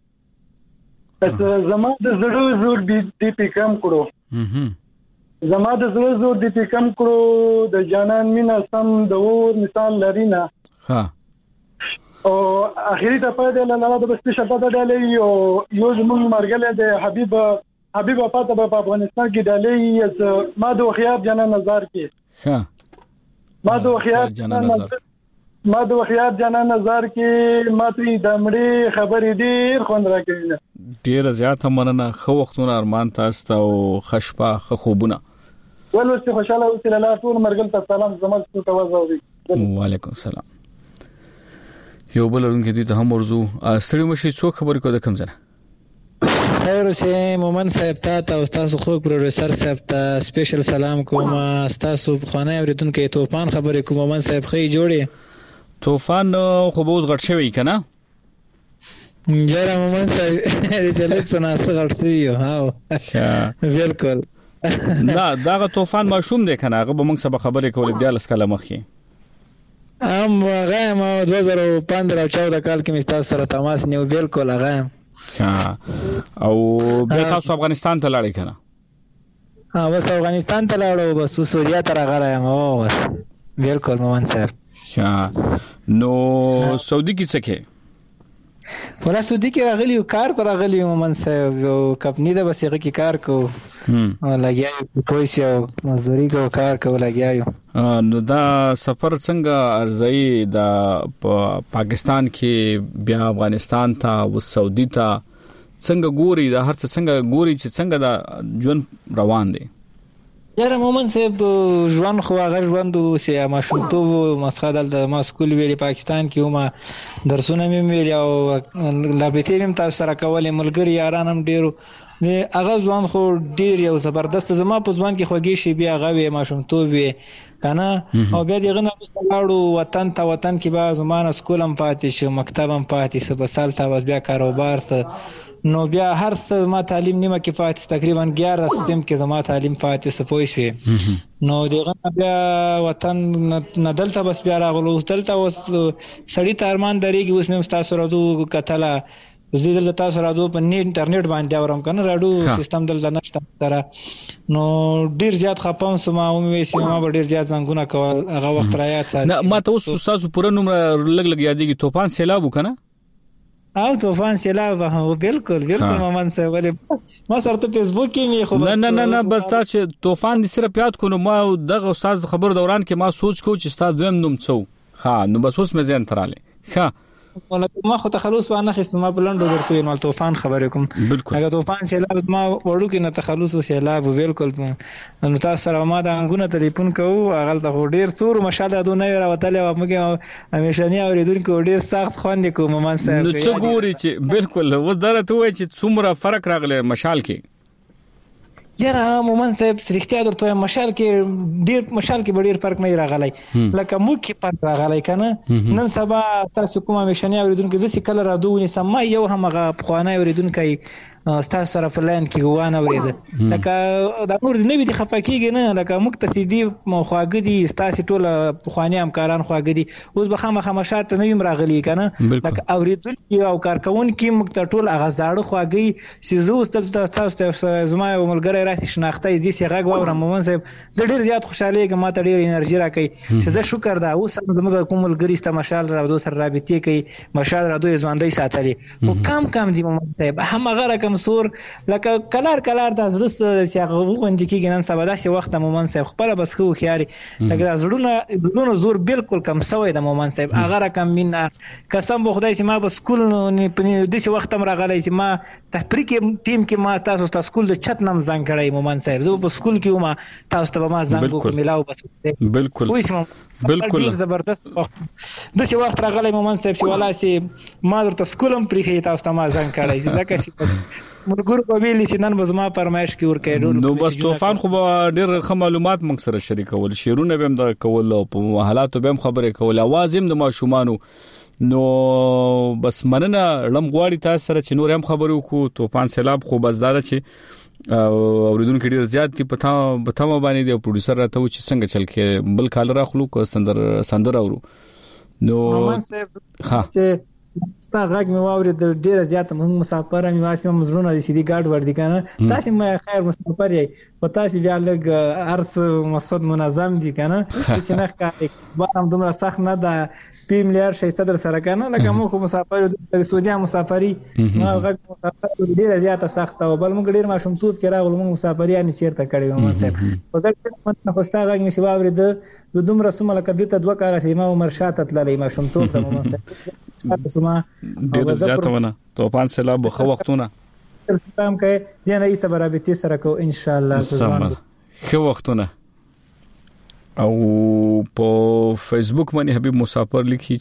زما د زړه زور دې پکم کړو زما د زړه زور دې کم کړو د جانان مینا سم د اور مثال لري نه. ها او اخیری ته په دې لاله د بس شپه ته ډالې یو یو زمون مرګله د حبیب حبیب پاته په افغانستان کې ډالې ما د خیاب جانان نظر کې. ها ما د خیاب جانان نظر ما د خیاب جانان نظر کې ماته د مړي خبرې ډیر خوند راکړي. ډیر زیات مننه. خو وختونه ارمان تاسو ته او خشپه خو خوبونه ولوسته خوشاله اوسه لاله ټول مرګل ته سلام زموږ څخه توازوي. وعلیکم السلام. یو بل رنګ دي ته هم ورزو ستړي مشي څو خبر کو د کم ځنه خیر سه مومن صاحب ته او تاسو خو پروډوسر صاحب ته سپیشل سلام کوم. تاسو خانه اوریدونکو توفان خبرې کوم. مومن صاحب خې جوړي توفان خو بوز غټ شوی کنه جره مومن صاحب دې لږ څه ناسه غټ شوی هاو بالکل نه داغه طوفان ماشوم دی کنه هغه به موږ سبا خبرې کولې د لاس کلمه مخې ام هغه ما دوه زره پندره او چودہ کال کې مستاس سره تماس نیو بالکل هغه او بیا تاسو افغانستان ته لاړی کنه؟ ها بس افغانستان ته لاړو بس سوریا ته راغلایم. او بس بالکل مومن صاحب. نو سعودي کې څه کې؟ ولا سعودي کې راغلی او کار ته راغلی مومن صاحب یو کمپنی ده بس هغه کې کار کو او لګیاو پیسې او مزدوري کو کار کو لګیاو. نو دا سفر څنګه ارزای دا پاکستان کې بیا افغانستان ته او سعودي ته څنګه ګوري دا هر څه څنګه ګوري چې څنګه دا ژوند روان دي؟ یاره مومن صاحب ژوند خو هغه ژوند سه ماشومتوب مسخه دلته ما سکول ویلي پاکستان کې ومه درسونه مې ویلي او لابطې مې تاسو سره کولې ملګري یاران هم ډېرو هغه ځوان خو ډېر یو زبردست زما په ځوان کې خوږې شیبې هغه وې ماشومتوب وې که نه او بیا دغه نه وروسته لاړو وطن ته وطن کې به زما نه سکول هم پاتې شو مکتب هم پاتې څه به سال ته بس بیا کاروبار ته نو بیا هر څه زما تعلیم نیمه کې پاتې تقریبا ګیاره سیستم کې زما تعلیم پاتې څه پوه شوې نو دغه نه بیا وطن نه دلته بس بیا راغلو اوس دلته اوس سړي ته ارمان درېږي اوس مې ستاسو راډیو کتله زه دلته تاسو راډیو په نیټ انټرنیټ باندې اورم که نه راډیو سیستم دلته نشته سره نو ډېر زیات خفه هم سوم او مې ویل ما به ډېر زیات زنګونه کول هغه وخت رایاد ساتي ما ته اوس ستاسو پوره نوم لږ لږ یادېږي طوفان سیلاب و که نه او طوفان سیلاب هو بالکل بالکل مومن صاحب ولې ما سره ته فیسبوک کې می خو نه نه نه نه بس تا چې طوفان دې صرف یاد کو نو ما دغه استاد خبر دوران کې ما سوچ کو چې استاد دویم نوم څو ها نو بس اوس مې ځین تراله ها ما خو تخلص وانه خست ما بلندو درته نو طوفان خبرې کوم هغه طوفان سیلاب ما وړو کې نه تخلص او سیلاب بالکل نو تاسو سره ما د انګونه ټلیفون کوو هغه ته ډیر څور مشاله دونه راوتلې و موږ همیشنی اوریدونکو ډیر سخت خوند کوم مومن صاحب نو څه ګوري چې بالکل و درته وای چې څومره فرق راغلی مشال کې یاره مومن صاحب سرختیا درته مشال کې ډیر مشال کې ډیر فرق نه راغلی لکه موږ کې فرق راغلی کنه نن سبا تاسو کومه مشنی اوریدونکو زسي کله را دوونی سم یو همغه خوانه اوریدونکو ستاسو سره فلان کې غوانه اوریده لکه د نور نه وی دي خفقېږي نه لکه مقتصدي مخواګه دي ستاسو ټول خواني همکاران خواګه دي اوس به خامخ مشات نه یم راغلی کنه لکه اوریدونکو او کارکون کې مقت ټول هغه زاړه خواګي سيزو ستل تاسو زما ملګری راسي شناخته دي سي غږ واورم مومن صاحب زه ډیر زیات خوشاله یم ما ته ډیر انرژي راکړي چې زه شکر دا اوس زموږ کوم ملګری ست مشال را دوه سره رابطې کوي مشال را دوه ځوانډي ساتلي او کم کم دي مومن صاحب هم غره کم سور لکه کلار کلار د زړه چې هغه وغوندي کېږي نن سبا داسې وخت مومن صاحب خپل بس خو خياري لکه د زړونو زړونو زور بالکل کم سوی د مومن صاحب هغه رقم مینا قسم به خدای چې ما په سکول نه په دې وخت هم راغلی چې ما تحریک ټیم کې ما تاسو ته سکول د چت نم ځان کړی مومن صاحب زه په سکول کې ومه تاسو ته ما ځان کو ملاو بس بالکل بالکل زبردست وخت د څه وخت راغلی مومن صاحب چې ولا سي ما درته سکولم پریخي تاسو ته ما ځان کړی ځکه چې مرګور په ویلي چې نن به ما پرمایش کې ور کوي نو بس طوفان خو ډېر ښه معلومات موږ سره شریکول شیرونه به هم د کول او په حالاتو به هم خبرې کول اواز هم د ماشومانو نو بس مننه لم غواړي تاسو سره چې نور هم خبرو کو طوفان سیلاب خو بس دا چې اوریدونکو ډیر زیات دي پتا پتا باندې دی پروډوسر راته و چې څنګه چل کې بل کال راخلو کو سندر سندر اورو نو ها ستا غږ مې واورید ډیره زیاته موږ مسافر مې واسه مزرونه دي سیدی ګاډ ور دي کنه تاسو مې خیر مسافر یې او تاسو بیا لګ ارث مقصد منظم دي کنه چې نه کوي بارم دومره سخت نه ده پیم لیر شي صدر سره کنه لکه موږ مسافر د سعودي مسافری ما غږ مسافر ډیره زیاته سخت او بل موږ ډیر ماشوم توت کې راغلو موږ مسافریان چیرته کړی و صاحب او زه خو ستا غږ مې سی واورید د دومره سمه لکه دته دوه کار سي ما عمر شاته تللی ماشوم توت د موږ صاحب ډیر زیاته ونه طوفان سیلاب خو وختونه ترسم کوي دنه ایست برابرتي سره کو ان شاء الله خو وختونه او په فیسبوک باندې حبیب مسافر لیکي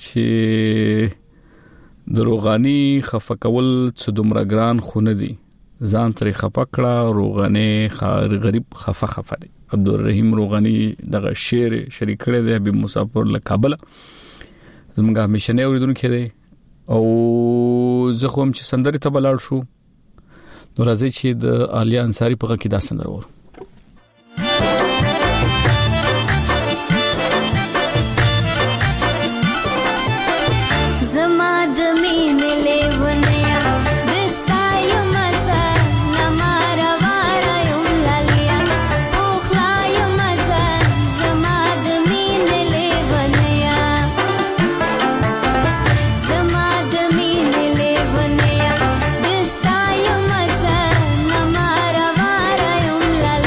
چې دروغانی خفقول څه دومره ګران خونه دي ځان ترې خپکړه روغانه غریب خفه خفه دي عبدالرحیم روغانی دغه شعر شریک کړی دی حبیب مسافر له کابل زموږه همیشنه اوریدونکو دی او زه خو هم چې سندري ته بلاړ شو نو راځي چې د علي انصاری په غږ کې دا سندره ور La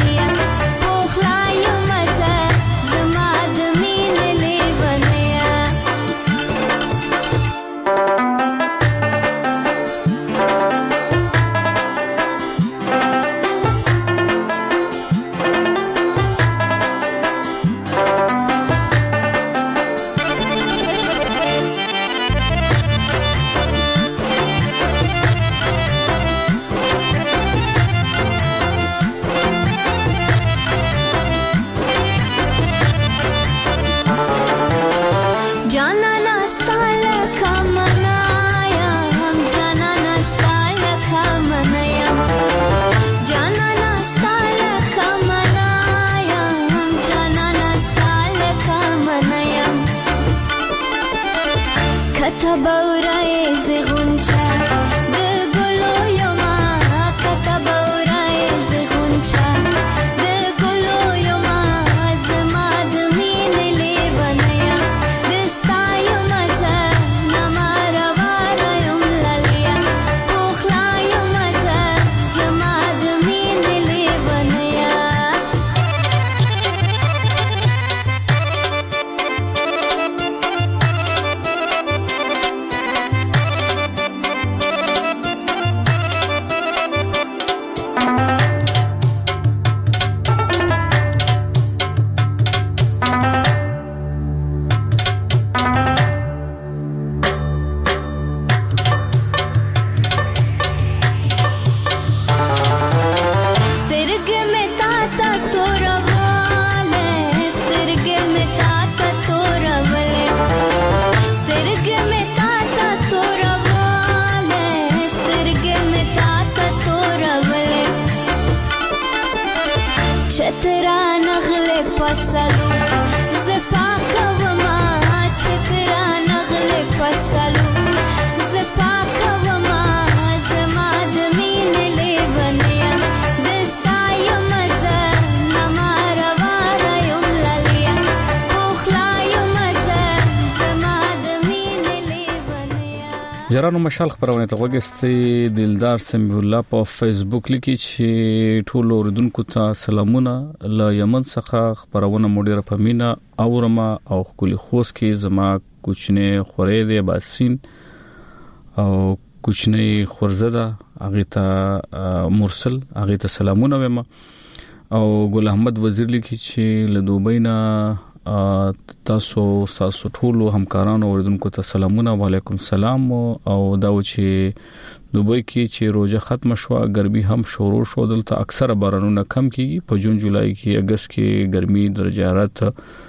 چترا نغله پسلو زپاکا وما چترا نغله پسلو زپاکا وما زما د مين لیونیا دستا یم زه نمار وار یم لالیا اوخلا یم زه زما د مين لیونیا. جرانو مشال خبرونه ته وګستې دلدار سمیع الله په فیسبوک لیکي چې ټول اوردونکو ته سلامونه له یمن څخه خبرونه مډیر په مینا اورما او خولي خوس کې زما کوچنه خورې دی باسین او کوچنه خورزده هغه ته مرسل هغه ته سلامونه ویم او ګل احمد وزیر لیکي چې له دوبۍ نه تاسو تاسو ټول همکارانو اوردونکو ته سلامونه وعلیکم السلام او دا چې دوبۍ کې چې روزه ختم شوه ګرمي هم شروع شو دلته اکثره بارانونه کم کیږي په جون جولای کې اگست کې ګرمي درجه حرارت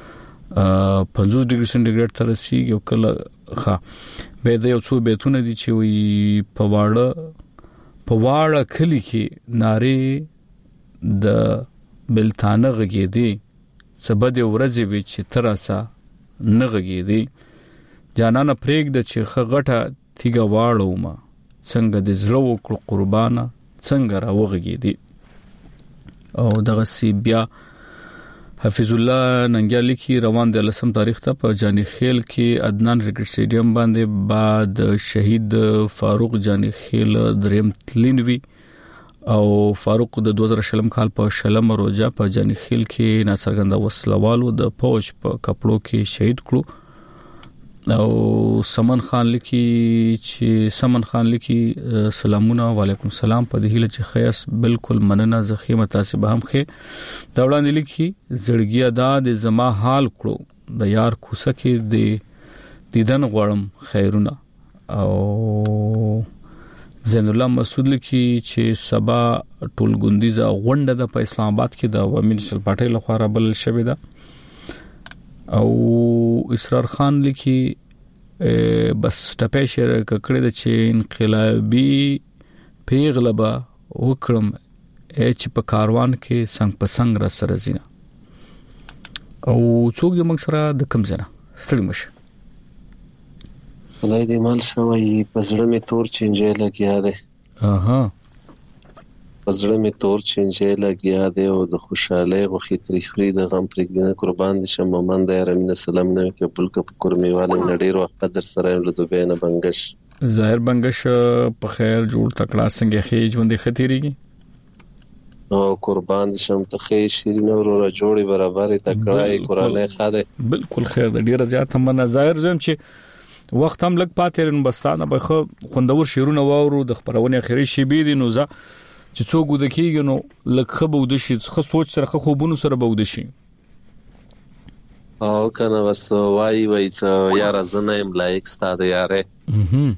پنځوس ډیګري سنټیګریډ ته رسیږي او کله ښه به د یو څو بیتونه دي چې وي په واړه په واړه کلی کې ناری د بلتانه غږیدي سبا د ورځې وی چې تراسا نغږی دی جانانه پرېګ د چې خغټه تیګه واړو ما څنګه د زړه وکړو قربانه څنګه را وغږی دی او دغه سی بیا حفیظ الله ننګیالي کې روان د لسم تاریخ ته په جانی خیل کې عدنان کرکټ سټیډیم باندې بعد شهید فاروق جانی خیل دریم تلینوي او فاروق د دوه زره شلم کال په شلم روزه په جانی خیل کې ناڅرګنده وسلوالو د پوج په کپړو کې شهید کړو او سمن خان لکی چې سمن خان لکی سلامونه وعلیکم السلام په دې هله چې خیاس بالکل مننه زخیمه تاسو به هم خې دا وړاندې لکی زړګي ادا د زما حال کړو د یار کوسه کې د دیدن غوړم خیرونه او زین الله مسعود لکی چې سبا ټولګوندیزه غونډه د په اسلام آباد کې د عوامي نشل پټي لخوا را بل شوې ده او اسرار خان لکی بس ټپې شر کړه د چې انقلابي پیغلبا وکړم چې په کاروان کې څنګه په څنګه را سره زینا او څوک یې موږ سره د کم زنه ستړي مشه خدای دې مال شوی پزړه می تور چنجه لګیا ده اها پزړه می تور چنجه لګیا ده او د خوشاله غوخي تریخري د غم پرګدنه قربان دي شم مومن د رمین سلام نه کې بل کپ کورمیواله نډیر وخت در سره له دوبه نه بنگش ظاهر بنگش په خیر جوړ تکړه څنګه خېج باندې خطرېږي او قربان دي شم ته خې شیرین او را جوړي برابر تکړه قرانه خاده بالکل خیر د ډیره زیات هم نه ظاهر زم چې وخت هم لګ پاتې رن بستانه به خو خوندور شیرونه واورو د خبرونه اخیری شی بي دي نو ځه چې څوک د کېږي نو لکه خبو د شي خو سوچ سره خوبونو سره به ود شي او کنه وس وای وای ته یار زنه ام لایک ستاده یاره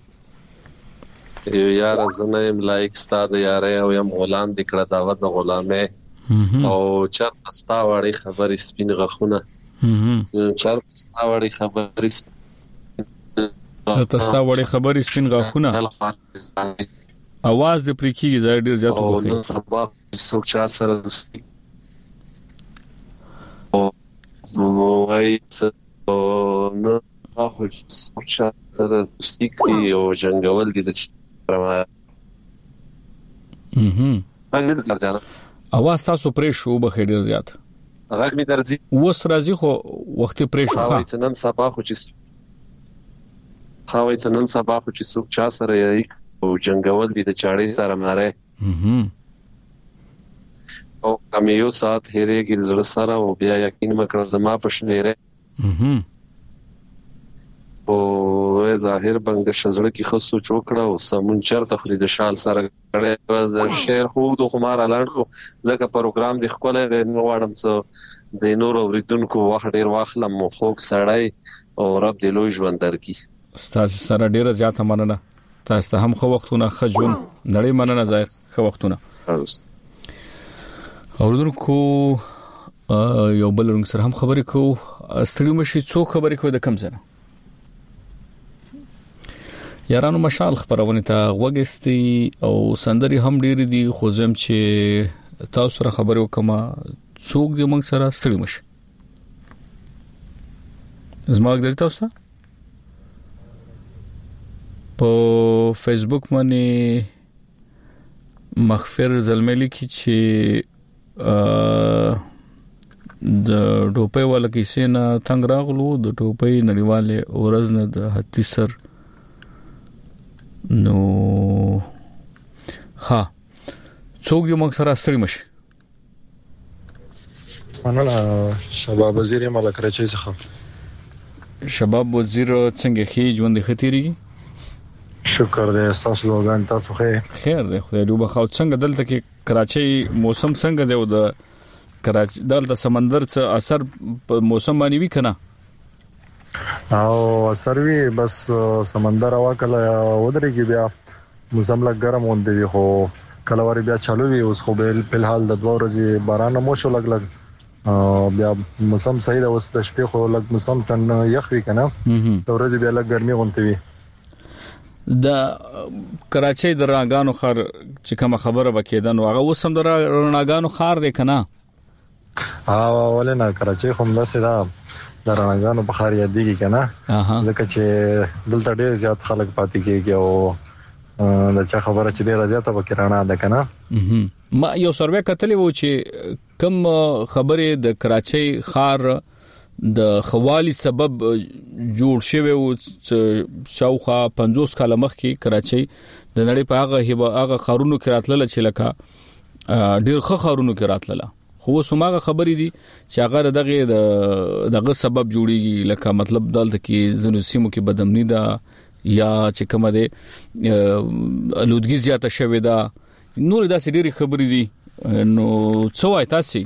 یو یار زنه ام لایک ستاده یاره او یم غلام دکړه دعوت د غلامه او چرته ستا وړي خبرې سپین غخونه چرته ستا وړي خبرې چرته ستا وړي خبرې سپین غاخونه आवाज د پریکي ځای ډیر زیات وګورئ او نن سبا څوک چا سره دوستي او وای څه نو اخو څوک چا سره دوستي کوي او جنگول دي د پرما اها هغه درځه आवाज تاسو پرې شو به ډیر زیات هغه می درځي وس راځي خو وخت پرې شو ها نن سبا خو چې خاوي څنګه نن سبا خو چې څوک چا سره یې او جنگول دي د چاړې سره ماره او کوم یو سات هرېږي زړه سره او بیا یقین مکړه زما په شنیره او ظاهر بنګ شزړه کې خو سوچ وکړه او سمون چرته خو د شال سره کړه شعر خو د خمار اعلان کو ځکه پروګرام د خپل نو واړم سو د نور اوریدونکو واخ ډیر واخلم خوک سړی او رب دې لوی ژوند درکې ستاسو سره ډیره زیاته مننه تاسو ته هم خو وختونه خجون نړۍ مننه ظاهر خو وختونه اوردونکو یو بل رنګ سره هم خبرې کو ستړي مشي څو خبرې کو د کم زنه یارانو مشال خبرونه ته وګستی او سندري هم ډېر دي خو زم چې تاسو سره خبرې وکما څوک دې موږ سره ستړي مشه. زما غږ درته وسه په فیسبوک باندې مغفر زلملی کی چې د ټوپۍ والا کیسې نه څنګه راغلو د ټوپۍ نړیواله ورځ نه د هتی سر نو ها څوک یو موږ سره ستړي مشه. مننه شباب وزیر ملک راچي څخه. شباب وزیر څنګه خي ژوند ختيري؟ شکر دې تاسو لوګان تاسو خیر خیر دې خو دې وبخاو څنګه دلته کې کراچي موسم څنګه دی او د کراچي دلته سمندر څخه اثر په موسم باندې وی کنه او اثر وی بس سمندر هوا کله ودرېږي بیا موسم لا ګرم وندې خو کله ور بیا چالو وی اوس خو په الحال د دوه ورځې باران مو شو لګ لګ بیا موسم صحیح ده اوس د شپې خو لګ موسم تن یخ وی کنه د ورځې بیا لګ ګرمي غونته وی. د کراچي د رڼاګانو خار چې کوم خبره وکیده نو هغه وسم د رڼاګانو خار دی کنه ها ولنه کراچي خو ملسه دا د رڼاګانو په خار یادېږي کنه ځکه چې دلته ډېر زیات خلک پاتې کېږي او د چا خبره چې ډېر زیاته وکړه رڼا ده کنه. ما یو سروې کتلی وو چې کوم خبره د کراچي خار د خوالي سبب جوړ شوی او شاوخه پنځوس کال مخکې کراچي د نړۍ په هغه هغه خارونو کې راتلل چې لکه ډېر ښه خارونو کې راتلل خو سماغه خبرې دي چې هغه دغه دغه سبب جوړیږي لکه مطلب دلته کې زنو سیمو کې بدامنی ده یا چې کومه ده الودګي زیاته شوی ده نور داسې ډېری خبرې دي نو څه وای تاسو؟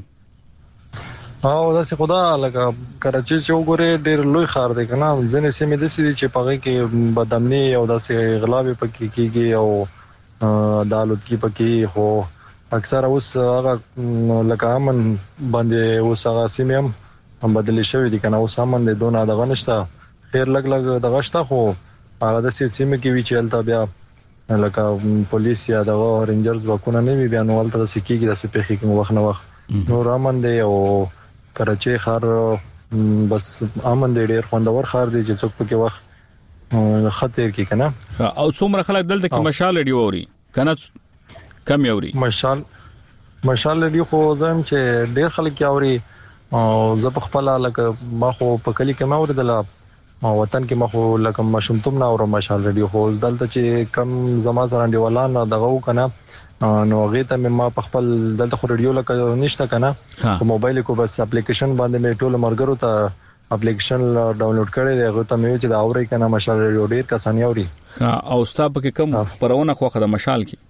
او داسې خدا لکه کراچي چې وګوره ډېر لوی خار دی کنه ځنې سیمې د سې چې پغې کې بدامنی او داسې غلاوي پکې کېږي او د الودګي پکې خو اکثر اوس هغه لکه امن باندې اوس هغه سیمې هم بدلې شوې دي کنه اوس امن د دونه دغه نشته خیر لګ لګ دغه شته خو هغه د سیمې کې وی چې الته بیا لکه پولیس یا دغه رینجرز وکونه نه وی بیا نو الته د سکیږي د سپېخي کې وخت نه وخت نور امن دی او کراچي خار بس امن دی ډېر خوندور خار دی چې څوک پکې وخت خطر کې کنه او څومره خلک دلته کې مشال دی ووري کنه کم یوري مشال مشال دی خو زم چې ډېر خلک یوري او زه په خپل لکه ما خو په کلی کې ما اوریدل او وطن کې ما خو لکه مشمتوم نه اورم مشال دی خو دلته چې کم زما سره دیولان دغه کنه نو غیته ما په خپل دلته خو رادیو لکه نشته کنه په موبایل کو بس اپلیکیشن باندې مې ټول مرګرو ته اپلیکیشن ډاونلوډ کړی دی غوته مې چې دا اوري کنه مشال رادیو ډیر کسان یوري او ستا په کې کوم خبرونه خوخه د مشال کې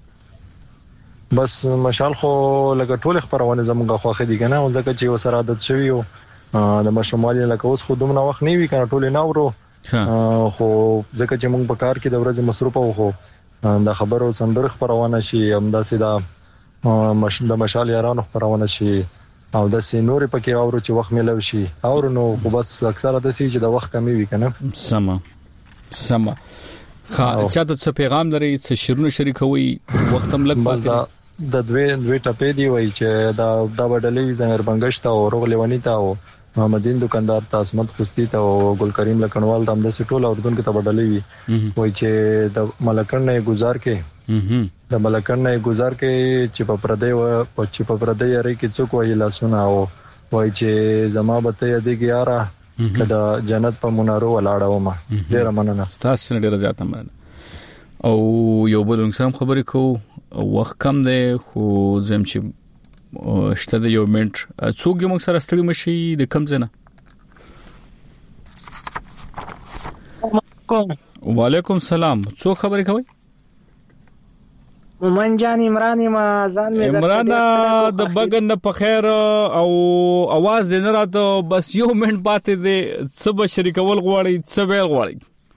بس مشال خو لکه ټول خبرونه زموږ خوخه دي کنه ځکه چې وسره عادت شوی او د مشمالي لکه اوس خو دومره وخت نه وی کنه ټول نه ورو خو ځکه چې موږ په کار کې د ورځې مصروف او خو دا خبرو سندر خبرونه شي همداسې دا د مشال یارانو خبرونه شي او د سينوري پکې اورو چې وخت ملو شي او نو خو بس اکثره د سي چې د وخت کمی وي کنه سما سما خا چاته څه پیغام لري څه شیرونه شریکوي وخت هم لګ پاتې د دوی دوی ټپې دی وای چې دا د وډلې زنګر بنگشت او روغ لیوانی تا او محمدین دکاندار ته اسمت خوستی ته او ګل کریم لکنوال ته هم د سټول اردن کې ته وډلې وي وای چې د ملکن نه گزار کې د ملکن نه گزار کې چې په پردې و چې په پردې یاري کې څوک وای لاسونه او وای چې زما بته یادې ګیاره کدا جنت په منارو ولاړه و ما ډیر مننه تاسو نه ډیر زیات مننه او یو بل څنګه خبرې کو وخت کم دی خو زم چې شته د یو منټ څوک موږ سره ستړي مشي د کم زنه وعلیکم سلام څو خبرې کوي مومن جان عمران ما ځان مې عمران د بغن په خیر او आवाज دې نه راته بس یو منټ پاتې دې څه به شریکول غواړي څه ویل غواړي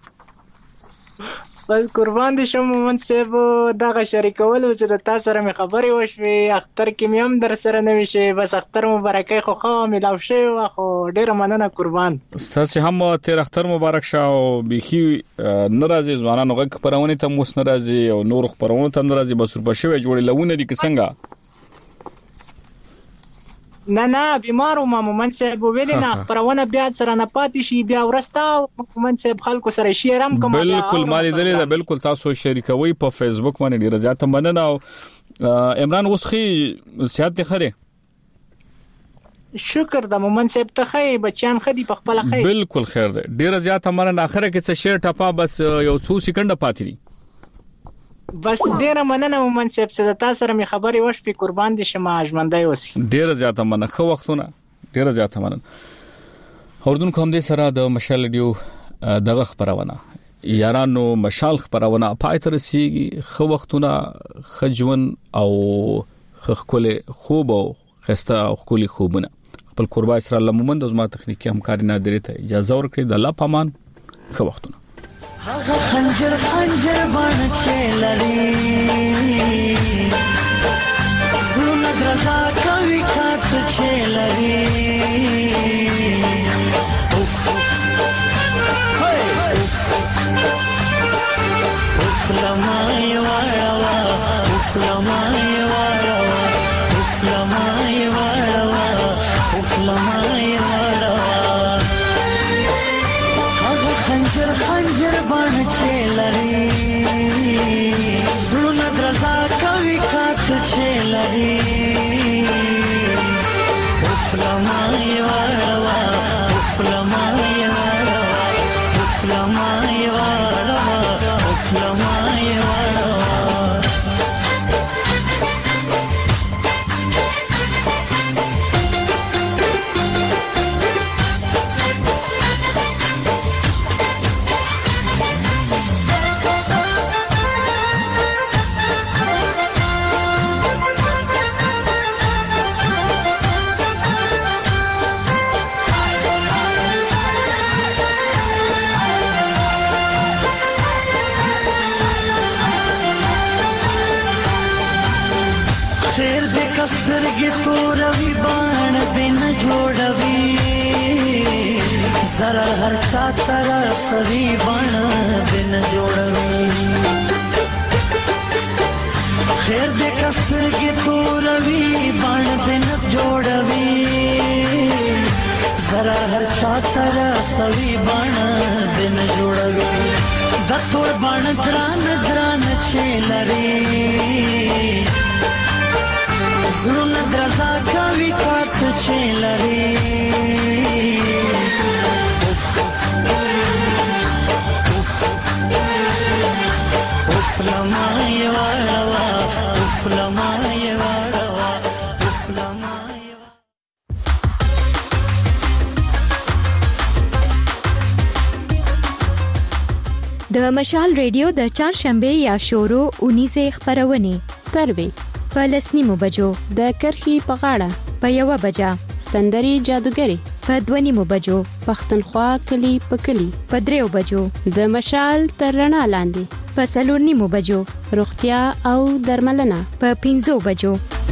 بس قربان دي شم مومن صاحب دغه شریکول چې د تاسو سره مې خبرې وشوي اختر کې مې هم در سره نه وشي بس اختر مبارکي خو خو ملاو شي خو ډیر مننه قربان تاسو هم تیر اختر مبارک شه او بيخي ناراضي ځوانانو غږ پرونه ته موس ناراضي او نور پرونه ته ناراضي بس ورپښې جوړې لونه دي څنګه نه نه بیمارو ما مومن صاحب ویلې نه خبرونه بیا سره نه پاتې شي بیا ورستا مومن صاحب خلکو سره شیر هم کوم بالکل مالي دلیل بالکل تاسو شریکوي په فیسبوک باندې ډیر زیات مننه او عمران وسخي صحت خره شکر د مومن صاحب ته خې بچیان خدي په خپل خې بالکل خیر ده ډیر زیات مننه اخره کې څه شیر ټپا بس یو څو سکند پاتې دي بس ډیر مننه مومن صاحب څه تاسو سره می خبري وشپې قربان دي شمه ژوندۍ اوسې ډیر زیات مننه خو وختونه ډیر زیات مننه اردن کوم دې سره د مشال ډیو دغه خبرونه یارانو مشال خبرونه پای تر سیږي خو وختونه خجون او خخکل خوب او خسته او خولي خوبونه خپل قربا اسرائیل مومند زما تخنیکی همکاري نادری ته اجازه ورکړي د الله پامان خو وختونه هغه خنجر خنجر باندې چلري زونه درزا کوي کات چلري اوف هاي اوف لمای وړوا اوف لمای وړوا اوف لمای وړوا اوف لمای وړوا هغه خنجر خنجر باندې چلري زونه درزا کوي کات چلري اوف لمای وړوا اوف لمای وړوا اوف لمای وړوا اوف لمای وړوا سترګې تورې بان دین جوړوي زرا هر چا تر سوي بان دین جوړوي خیر دې سترګې تورې بان دین جوړوي زرا هر چا تر سوي بان دین جوړوي د تور بان دران دران چلري زونه درزا کوي کات چلري اوف اوف لمای وړوا اوف لمای وړوا اوف لمای د مشال ریډیو د چهارشنبه یا شورو اونیزه خبرونه سروي په لسنیمو بجو د کرخي په غاړه په یو بجا سندري جادوګری په دونیمو بجو پښتونخوا کلی په کلی په دریو بجو د مشال ترنا لاندې په سلورنیمو بجو روغتیا او درملنه په پنځو بجو